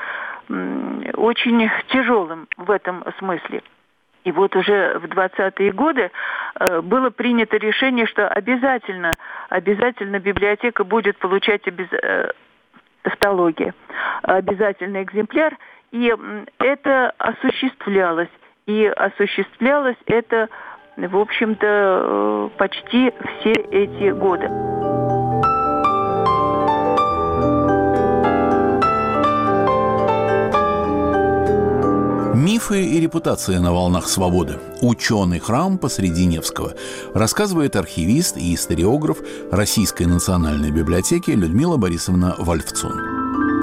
S6: очень тяжелым в этом смысле. И вот уже в двадцатые годы было принято решение, что обязательно, обязательно библиотека будет получать обез... тавтология, обязательный экземпляр, и это осуществлялось. И осуществлялось это, в общем-то, почти все эти годы.
S5: Мифы и репутация на волнах свободы. Ученый храм посреди Невского. Рассказывает архивист и историограф Российской национальной библиотеки Людмила Борисовна Вольфцун.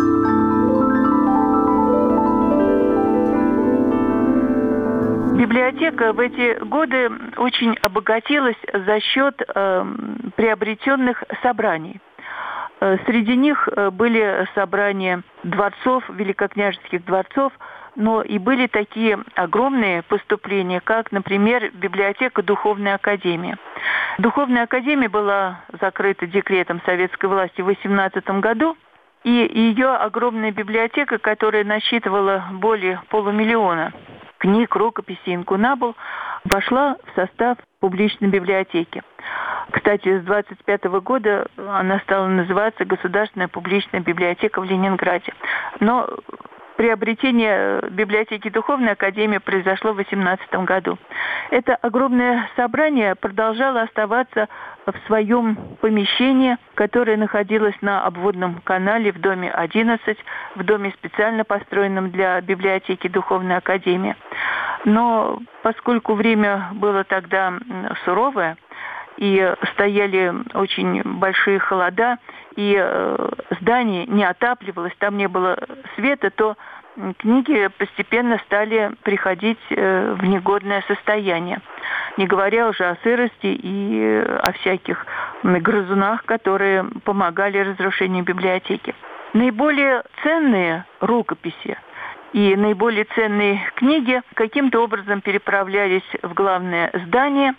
S6: Библиотека в эти годы очень обогатилась за счет э, приобретенных собраний. Э, среди них были собрания дворцов, великокняжеских дворцов, но и были такие огромные поступления, как, например, библиотека Духовной академии. Духовная академия была закрыта декретом советской власти в восемнадцатом году, и ее огромная библиотека, которая насчитывала более полумиллиона книг, рукописей, инкунабул, вошла в состав публичной библиотеки. Кстати, с двадцать пятого года она стала называться Государственная публичная библиотека в Ленинграде. Но приобретение библиотеки Духовной Академии произошло в восемнадцатом году. Это огромное собрание продолжало оставаться в своем помещении, которое находилось на обводном канале в доме одиннадцать, в доме, специально построенном для библиотеки Духовной Академии. Но поскольку время было тогда суровое, и стояли очень большие холода, и э, здание не отапливалось, там не было света, то книги постепенно стали приходить э, в негодное состояние. Не говоря уже о сырости и э, о всяких грызунах, которые помогали разрушению библиотеки. Наиболее ценные рукописи и наиболее ценные книги каким-то образом переправлялись в главное здание.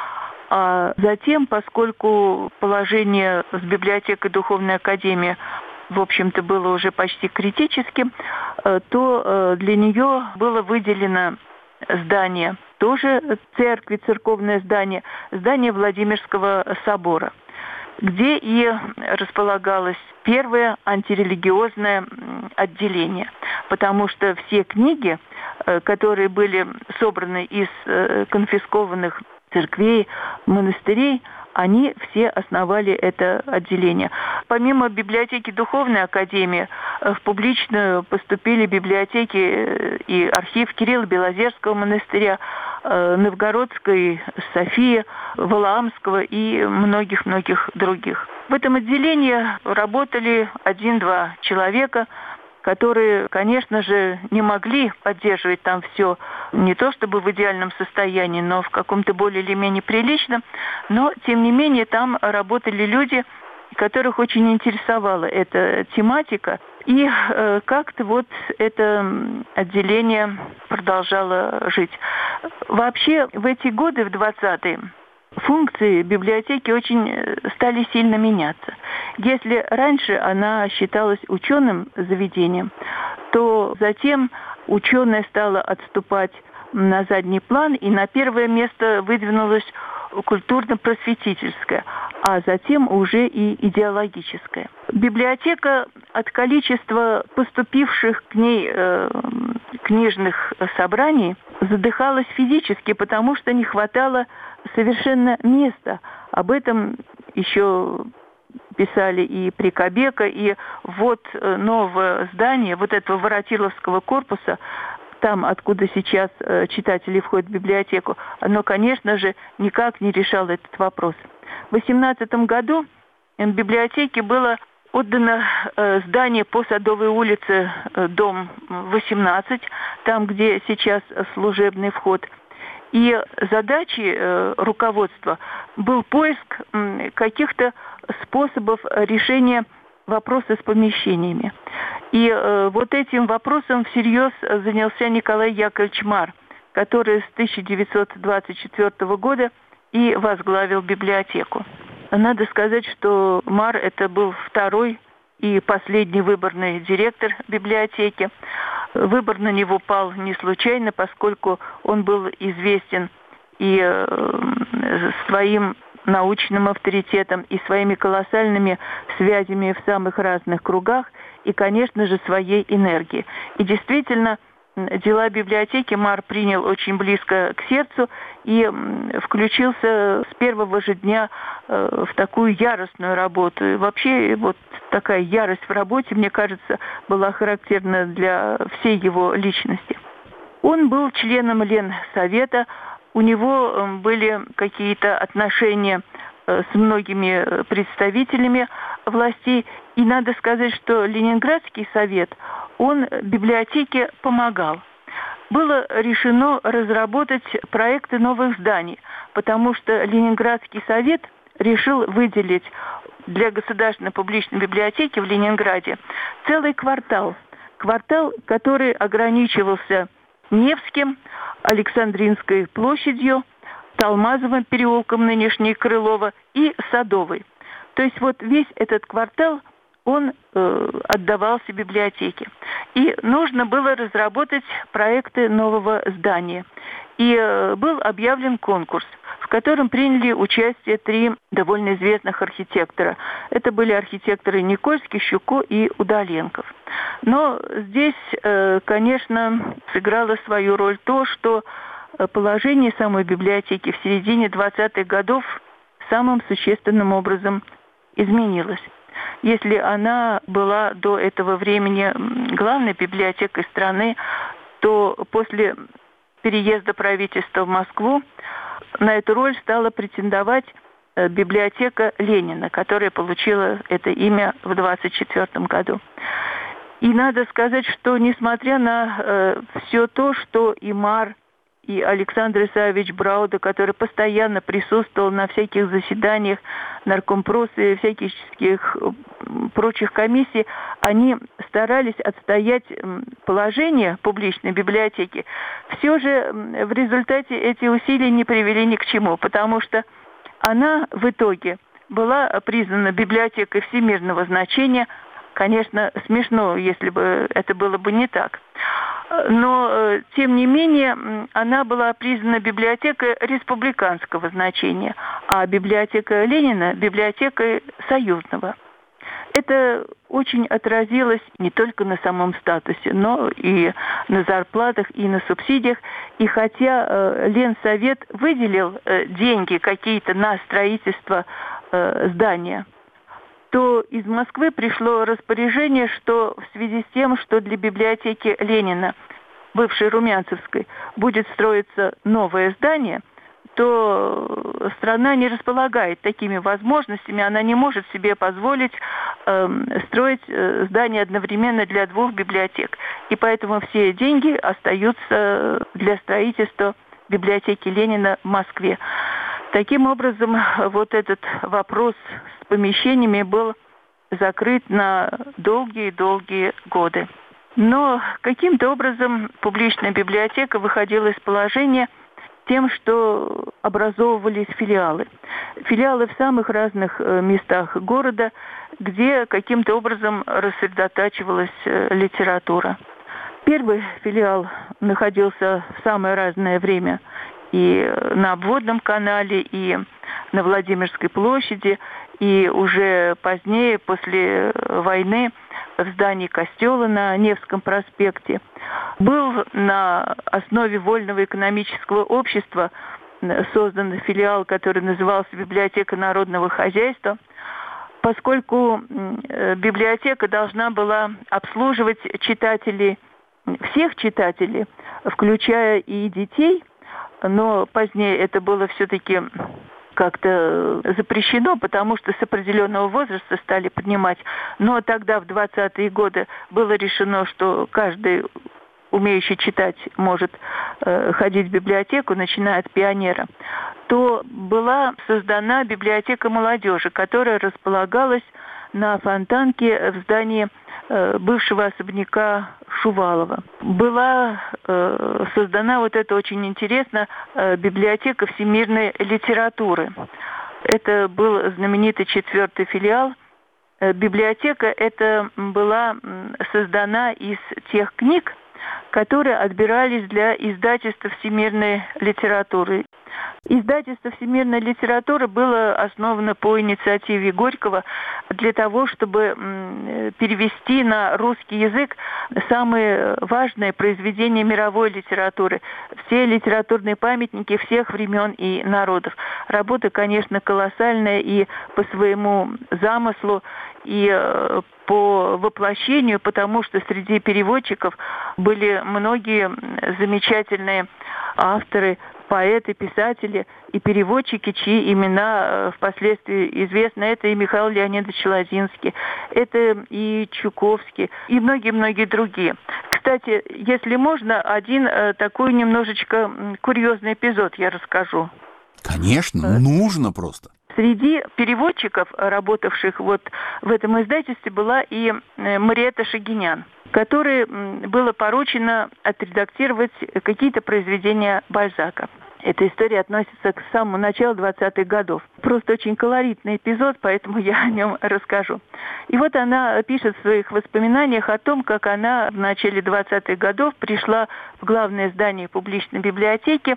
S6: А затем, поскольку положение с библиотекой Духовной Академии, в общем-то, было уже почти критическим, то для нее было выделено здание, тоже церкви, церковное здание, здание Владимирского собора, где и располагалось первое антирелигиозное отделение, потому что все книги, которые были собраны из конфискованных церквей, монастырей, они все основали это отделение. Помимо библиотеки Духовной Академии, в публичную поступили библиотеки и архив Кирилла Белозерского монастыря, Новгородской Софии, Валаамского и многих-многих других. В этом отделении работали один-два человека, которые, конечно же, не могли поддерживать там все не то чтобы в идеальном состоянии, но в каком-то более или менее приличном. Но, тем не менее, там работали люди, которых очень интересовала эта тематика. И э, как-то вот это отделение продолжало жить. Вообще, в эти годы, в двадцатые, функции библиотеки очень стали сильно меняться. Если раньше она считалась ученым заведением, то затем ученая стала отступать на задний план, и на первое место выдвинулась культурно-просветительская, а затем уже и идеологическая. Библиотека от количества поступивших к ней э, книжных собраний задыхалась физически, потому что не хватало совершенно места. Об этом еще писали и Прикобека, и вот новое здание, вот этого Воротиловского корпуса, там, откуда сейчас читатели входят в библиотеку, оно, конечно же, никак не решало этот вопрос. В восемнадцатом году в библиотеке было отдано здание по Садовой улице, дом восемнадцать, там, где сейчас служебный вход. И задачей э, руководства был поиск э, каких-то способов решения вопроса с помещениями. И э, вот этим вопросом всерьез занялся Николай Яковлевич Мар, который с тысяча девятьсот двадцать четвёртого года и возглавил библиотеку. Надо сказать, что Мар это был второй и последний выборный директор библиотеки. Выбор на него пал не случайно, поскольку он был известен и э, своим научным авторитетом, и своими колоссальными связями в самых разных кругах, и, конечно же, своей энергией. И действительно, дела библиотеки Мар принял очень близко к сердцу и включился с первого же дня в такую яростную работу. И вообще вот такая ярость в работе, мне кажется, была характерна для всей его личности. Он был членом Ленсовета, у него были какие-то отношения с многими представителями властей. И надо сказать, что Ленинградский совет, он библиотеке помогал. Было решено разработать проекты новых зданий, потому что Ленинградский совет решил выделить для государственной публичной библиотеки в Ленинграде целый квартал. Квартал, который ограничивался Невским, Александринской площадью, Талмазовым переулком, нынешней Крылова, и Садовой. То есть вот весь этот квартал, он э, отдавался библиотеке. И нужно было разработать проекты нового здания. И э, был объявлен конкурс, в котором приняли участие три довольно известных архитектора. Это были архитекторы Никольский, Щуко и Удаленков. Но здесь, э, конечно, сыграло свою роль то, что положение самой библиотеки в середине двадцатых годов самым существенным образом изменилось. Если она была до этого времени главной библиотекой страны, то после переезда правительства в Москву на эту роль стала претендовать библиотека Ленина, которая получила это имя в двадцать четвёртом году. И надо сказать, что несмотря на э, все то, что и Мар, и Александр Исаевич Брауда, который постоянно присутствовал на всяких заседаниях наркомпроса и всяких прочих комиссий, они старались отстоять положение публичной библиотеки. Все же в результате эти усилия не привели ни к чему, потому что она в итоге была признана библиотекой всемирного значения. Конечно, смешно, если бы это было бы не так. Но, тем не менее, она была признана библиотекой республиканского значения, а библиотека Ленина – библиотекой союзного. Это очень отразилось не только на самом статусе, но и на зарплатах, и на субсидиях. И хотя Ленсовет выделил деньги какие-то на строительство здания, то из Москвы пришло распоряжение, что в связи с тем, что для библиотеки Ленина, бывшей Румянцевской, будет строиться новое здание, то страна не располагает такими возможностями, она не может себе позволить э, строить э, здание одновременно для двух библиотек. И поэтому все деньги остаются для строительства библиотеки Ленина в Москве. Таким образом, вот этот вопрос с помещениями был закрыт на долгие-долгие годы. Но каким-то образом публичная библиотека выходила из положения тем, что образовывались филиалы. Филиалы в самых разных местах города, где каким-то образом рассредотачивалась литература. Первый филиал находился в самое разное время и на Обводном канале, и на Владимирской площади, и уже позднее, после войны, в здании костела на Невском проспекте. Был на основе Вольного экономического общества создан филиал, который назывался «Библиотека народного хозяйства», поскольку библиотека должна была обслуживать читателей, всех читателей, включая и детей, но позднее это было все-таки как-то запрещено, потому что с определенного возраста стали поднимать. Но тогда, в двадцатые годы, было решено, что каждый, умеющий читать, может э, ходить в библиотеку, начиная от пионера. То была создана библиотека молодежи, которая располагалась на Фонтанке в здании э, бывшего особняка Шувалова. Была э, создана, вот это очень интересно, э, библиотека всемирной литературы. Это был знаменитый четвертый филиал. Э, библиотека эта была создана из тех книг, которые отбирались для издательства всемирной литературы. Издательство всемирной литературы было основано по инициативе Горького для того, чтобы перевести на русский язык самые важные произведения мировой литературы, все литературные памятники всех времен и народов. Работа, конечно, колоссальная и по своему замыслу, и по воплощению, потому что среди переводчиков были многие замечательные авторы, поэты, писатели и переводчики, чьи имена впоследствии известны. Это и Михаил Леонидович Лозинский, это и Чуковский, и многие-многие другие. Кстати, если можно, один такой немножечко курьезный эпизод я расскажу.
S5: Конечно, нужно просто.
S6: Среди переводчиков, работавших вот в этом издательстве, была и Мариэтта Шагинян, которой было поручено отредактировать какие-то произведения Бальзака. Эта история относится к самому началу двадцатых годов. Просто очень колоритный эпизод, поэтому я о нем расскажу. И вот она пишет в своих воспоминаниях о том, как она в начале двадцатых годов пришла в главное здание публичной библиотеки,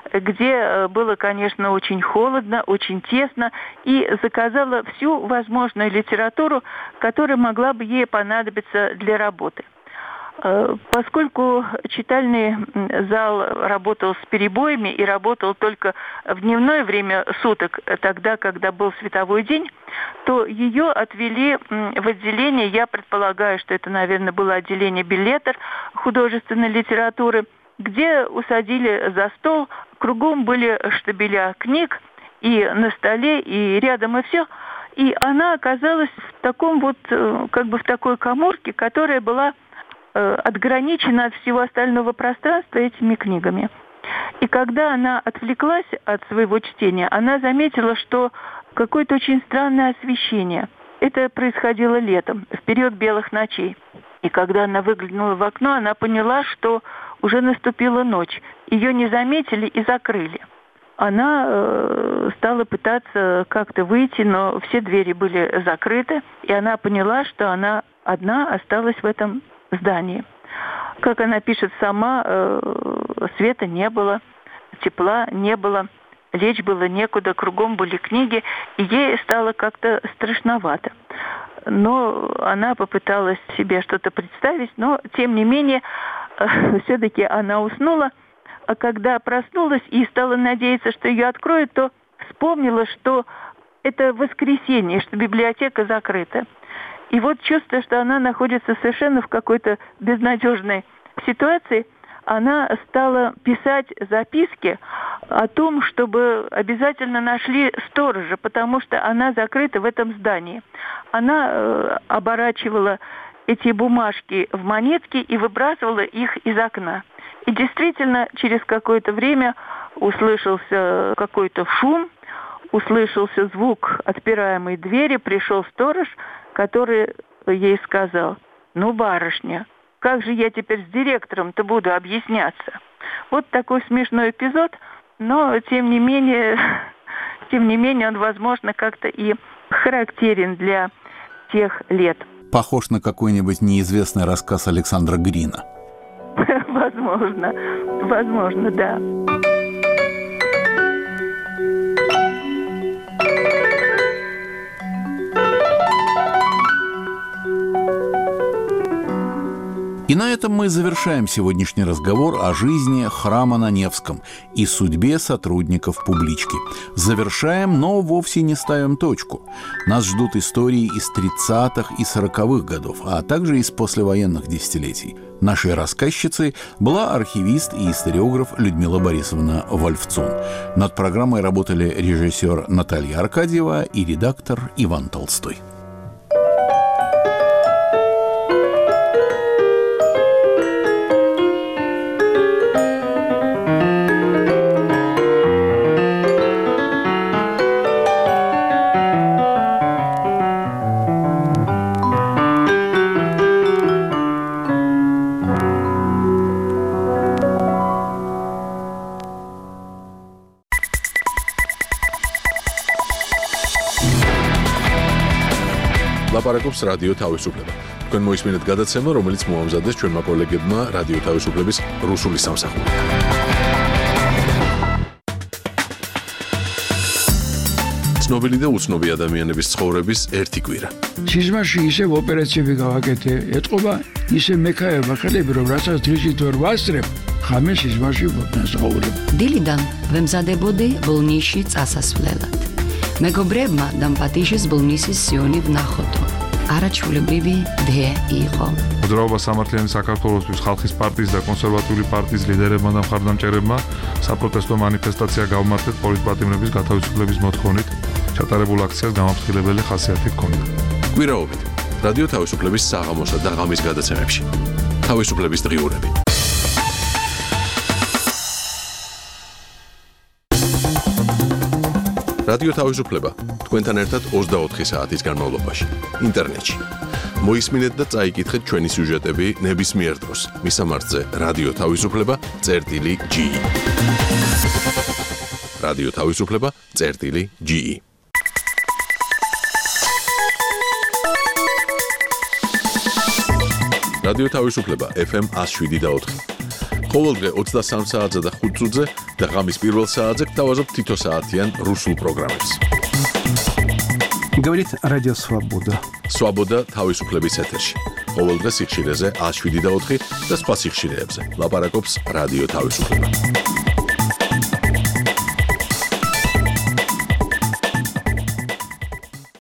S6: где было, конечно, очень холодно, очень тесно, и заказала всю возможную литературу, которая могла бы ей понадобиться для работы. Поскольку читальный зал работал с перебоями и работал только в дневное время суток, тогда, когда был световой день, то ее отвели в отделение, я предполагаю, что это, наверное, было отделение «Биллетер» художественной литературы, где усадили за стол, кругом были штабеля книг, и на столе, и рядом, и все. И она оказалась в таком вот, как бы в такой каморке, которая была отграничена от всего остального пространства этими книгами. И когда она отвлеклась от своего чтения, она заметила, что какое-то очень странное освещение. Это происходило летом, в период белых ночей. И когда она выглянула в окно, она поняла, что уже наступила ночь. Ее не заметили и закрыли. Она э, стала пытаться как-то выйти, но все двери были закрыты, и она поняла, что она одна осталась в этом здании. Как она пишет сама, э, света не было, тепла не было, лечь было некуда, кругом были книги, и ей стало как-то страшновато. Но она попыталась себе что-то представить, но, тем не менее, э, все-таки она уснула, а когда проснулась и стала надеяться, что ее откроют, то вспомнила, что это воскресенье, что библиотека закрыта. И вот, чувствуя, что она находится совершенно в какой-то безнадежной ситуации, она стала писать записки о том, чтобы обязательно нашли сторожа, потому что она закрыта в этом здании. Она э, оборачивала эти бумажки в монетки и выбрасывала их из окна. И действительно, через какое-то время услышался какой-то шум, услышался звук отпираемой двери, пришел сторож, который ей сказал: «Ну, барышня, как же я теперь с директором-то буду объясняться?» Вот такой смешной эпизод, но тем не менее, тем не менее он, возможно, как-то и характерен для тех лет.
S5: Похож на какой-нибудь неизвестный рассказ Александра Грина.
S6: Возможно, возможно, да.
S5: И на этом мы завершаем сегодняшний разговор о жизни храма на Невском и судьбе сотрудников публички. Завершаем, но вовсе не ставим точку. Нас ждут истории из тридцатых и сороковых годов, а также из послевоенных десятилетий. Нашей рассказчицей была архивист и историограф Людмила Борисовна Вольфцун. Над программой работали режиссер Наталья Аркадьева и редактор Иван Толстой.
S1: ლაპარაკობს რადიო თავისუფლება. თქვენ მოისმინეთ გადაცემა, რომელიც მოამზადეს ჩვენმა კოლეგებმა რადიო თავისუფლების რუსული სამსახური. ცნობილი და უცნობი ადამიანების ცხოვრების ერთი კვირა.
S7: სიზმარში ისევ ოპერაციები გავაკეთე, ეთყობა ისე მექაება ხელები, რომ რასაც დღისით ვერ ვასწრებ, ხამე სიზმარში ვსაუბრებ.
S8: დილიდან ვემზადებოდი ბოლნისში წასასვლელად. მეგობრებმა დამპატიშეს ბოლნისის სიონი ვნახოდო. არაჩვეულებრივი დე იყო.
S9: მოძრაობა სამართლიანი საქართველოსთვის ხალხის პარტიის და კონსერვატიული პარტიის ლიდერებმა და მხარდამჭერებმა საპროტესტო მანიფესტაცია გავმართეთ პოლიტპატიმრების გათავისუფლების მოთხოვნით. ჩატარებულ აქციას გამაფრთხილებელი ხასიათი ჰქონდა.
S1: კვირაობით რადიო თავისუფლების საღამოსა და ღამის გადაცემებში. თავისუფლების დღიურები. რადიო თავისუფლება თქვენთან ერთად ოცდაოთხი საათის განმავლობაში ინტერნეტში. მოისმინეთ და წაიკითხეთ ჩვენი სიუჟეტები ნებისმიერ დროს. მისამართზე რადიო თავისუფლება წერტილი ჯი ი. რადიო თავისუფლება წერტილი ჯი ი. რადიო თავისუფლება ეფ ემ ათს შვიდი და ოთხი. ყოველდღე ოცდასამ საათზე და ხუთ წუთზე და ღამის პირველ საათზე გთავაზობთ თითო საათიან რუსულ პროგრამებს.
S10: Говорит Радио Свобода.
S1: Свобода თავისუფლების ეთერში. ყოველდღე სიხშირეზე ათს შვიდი და ოთხი და სხვა სიხშირეებზე. ლაპარაკობს რადიო თავისუფლება.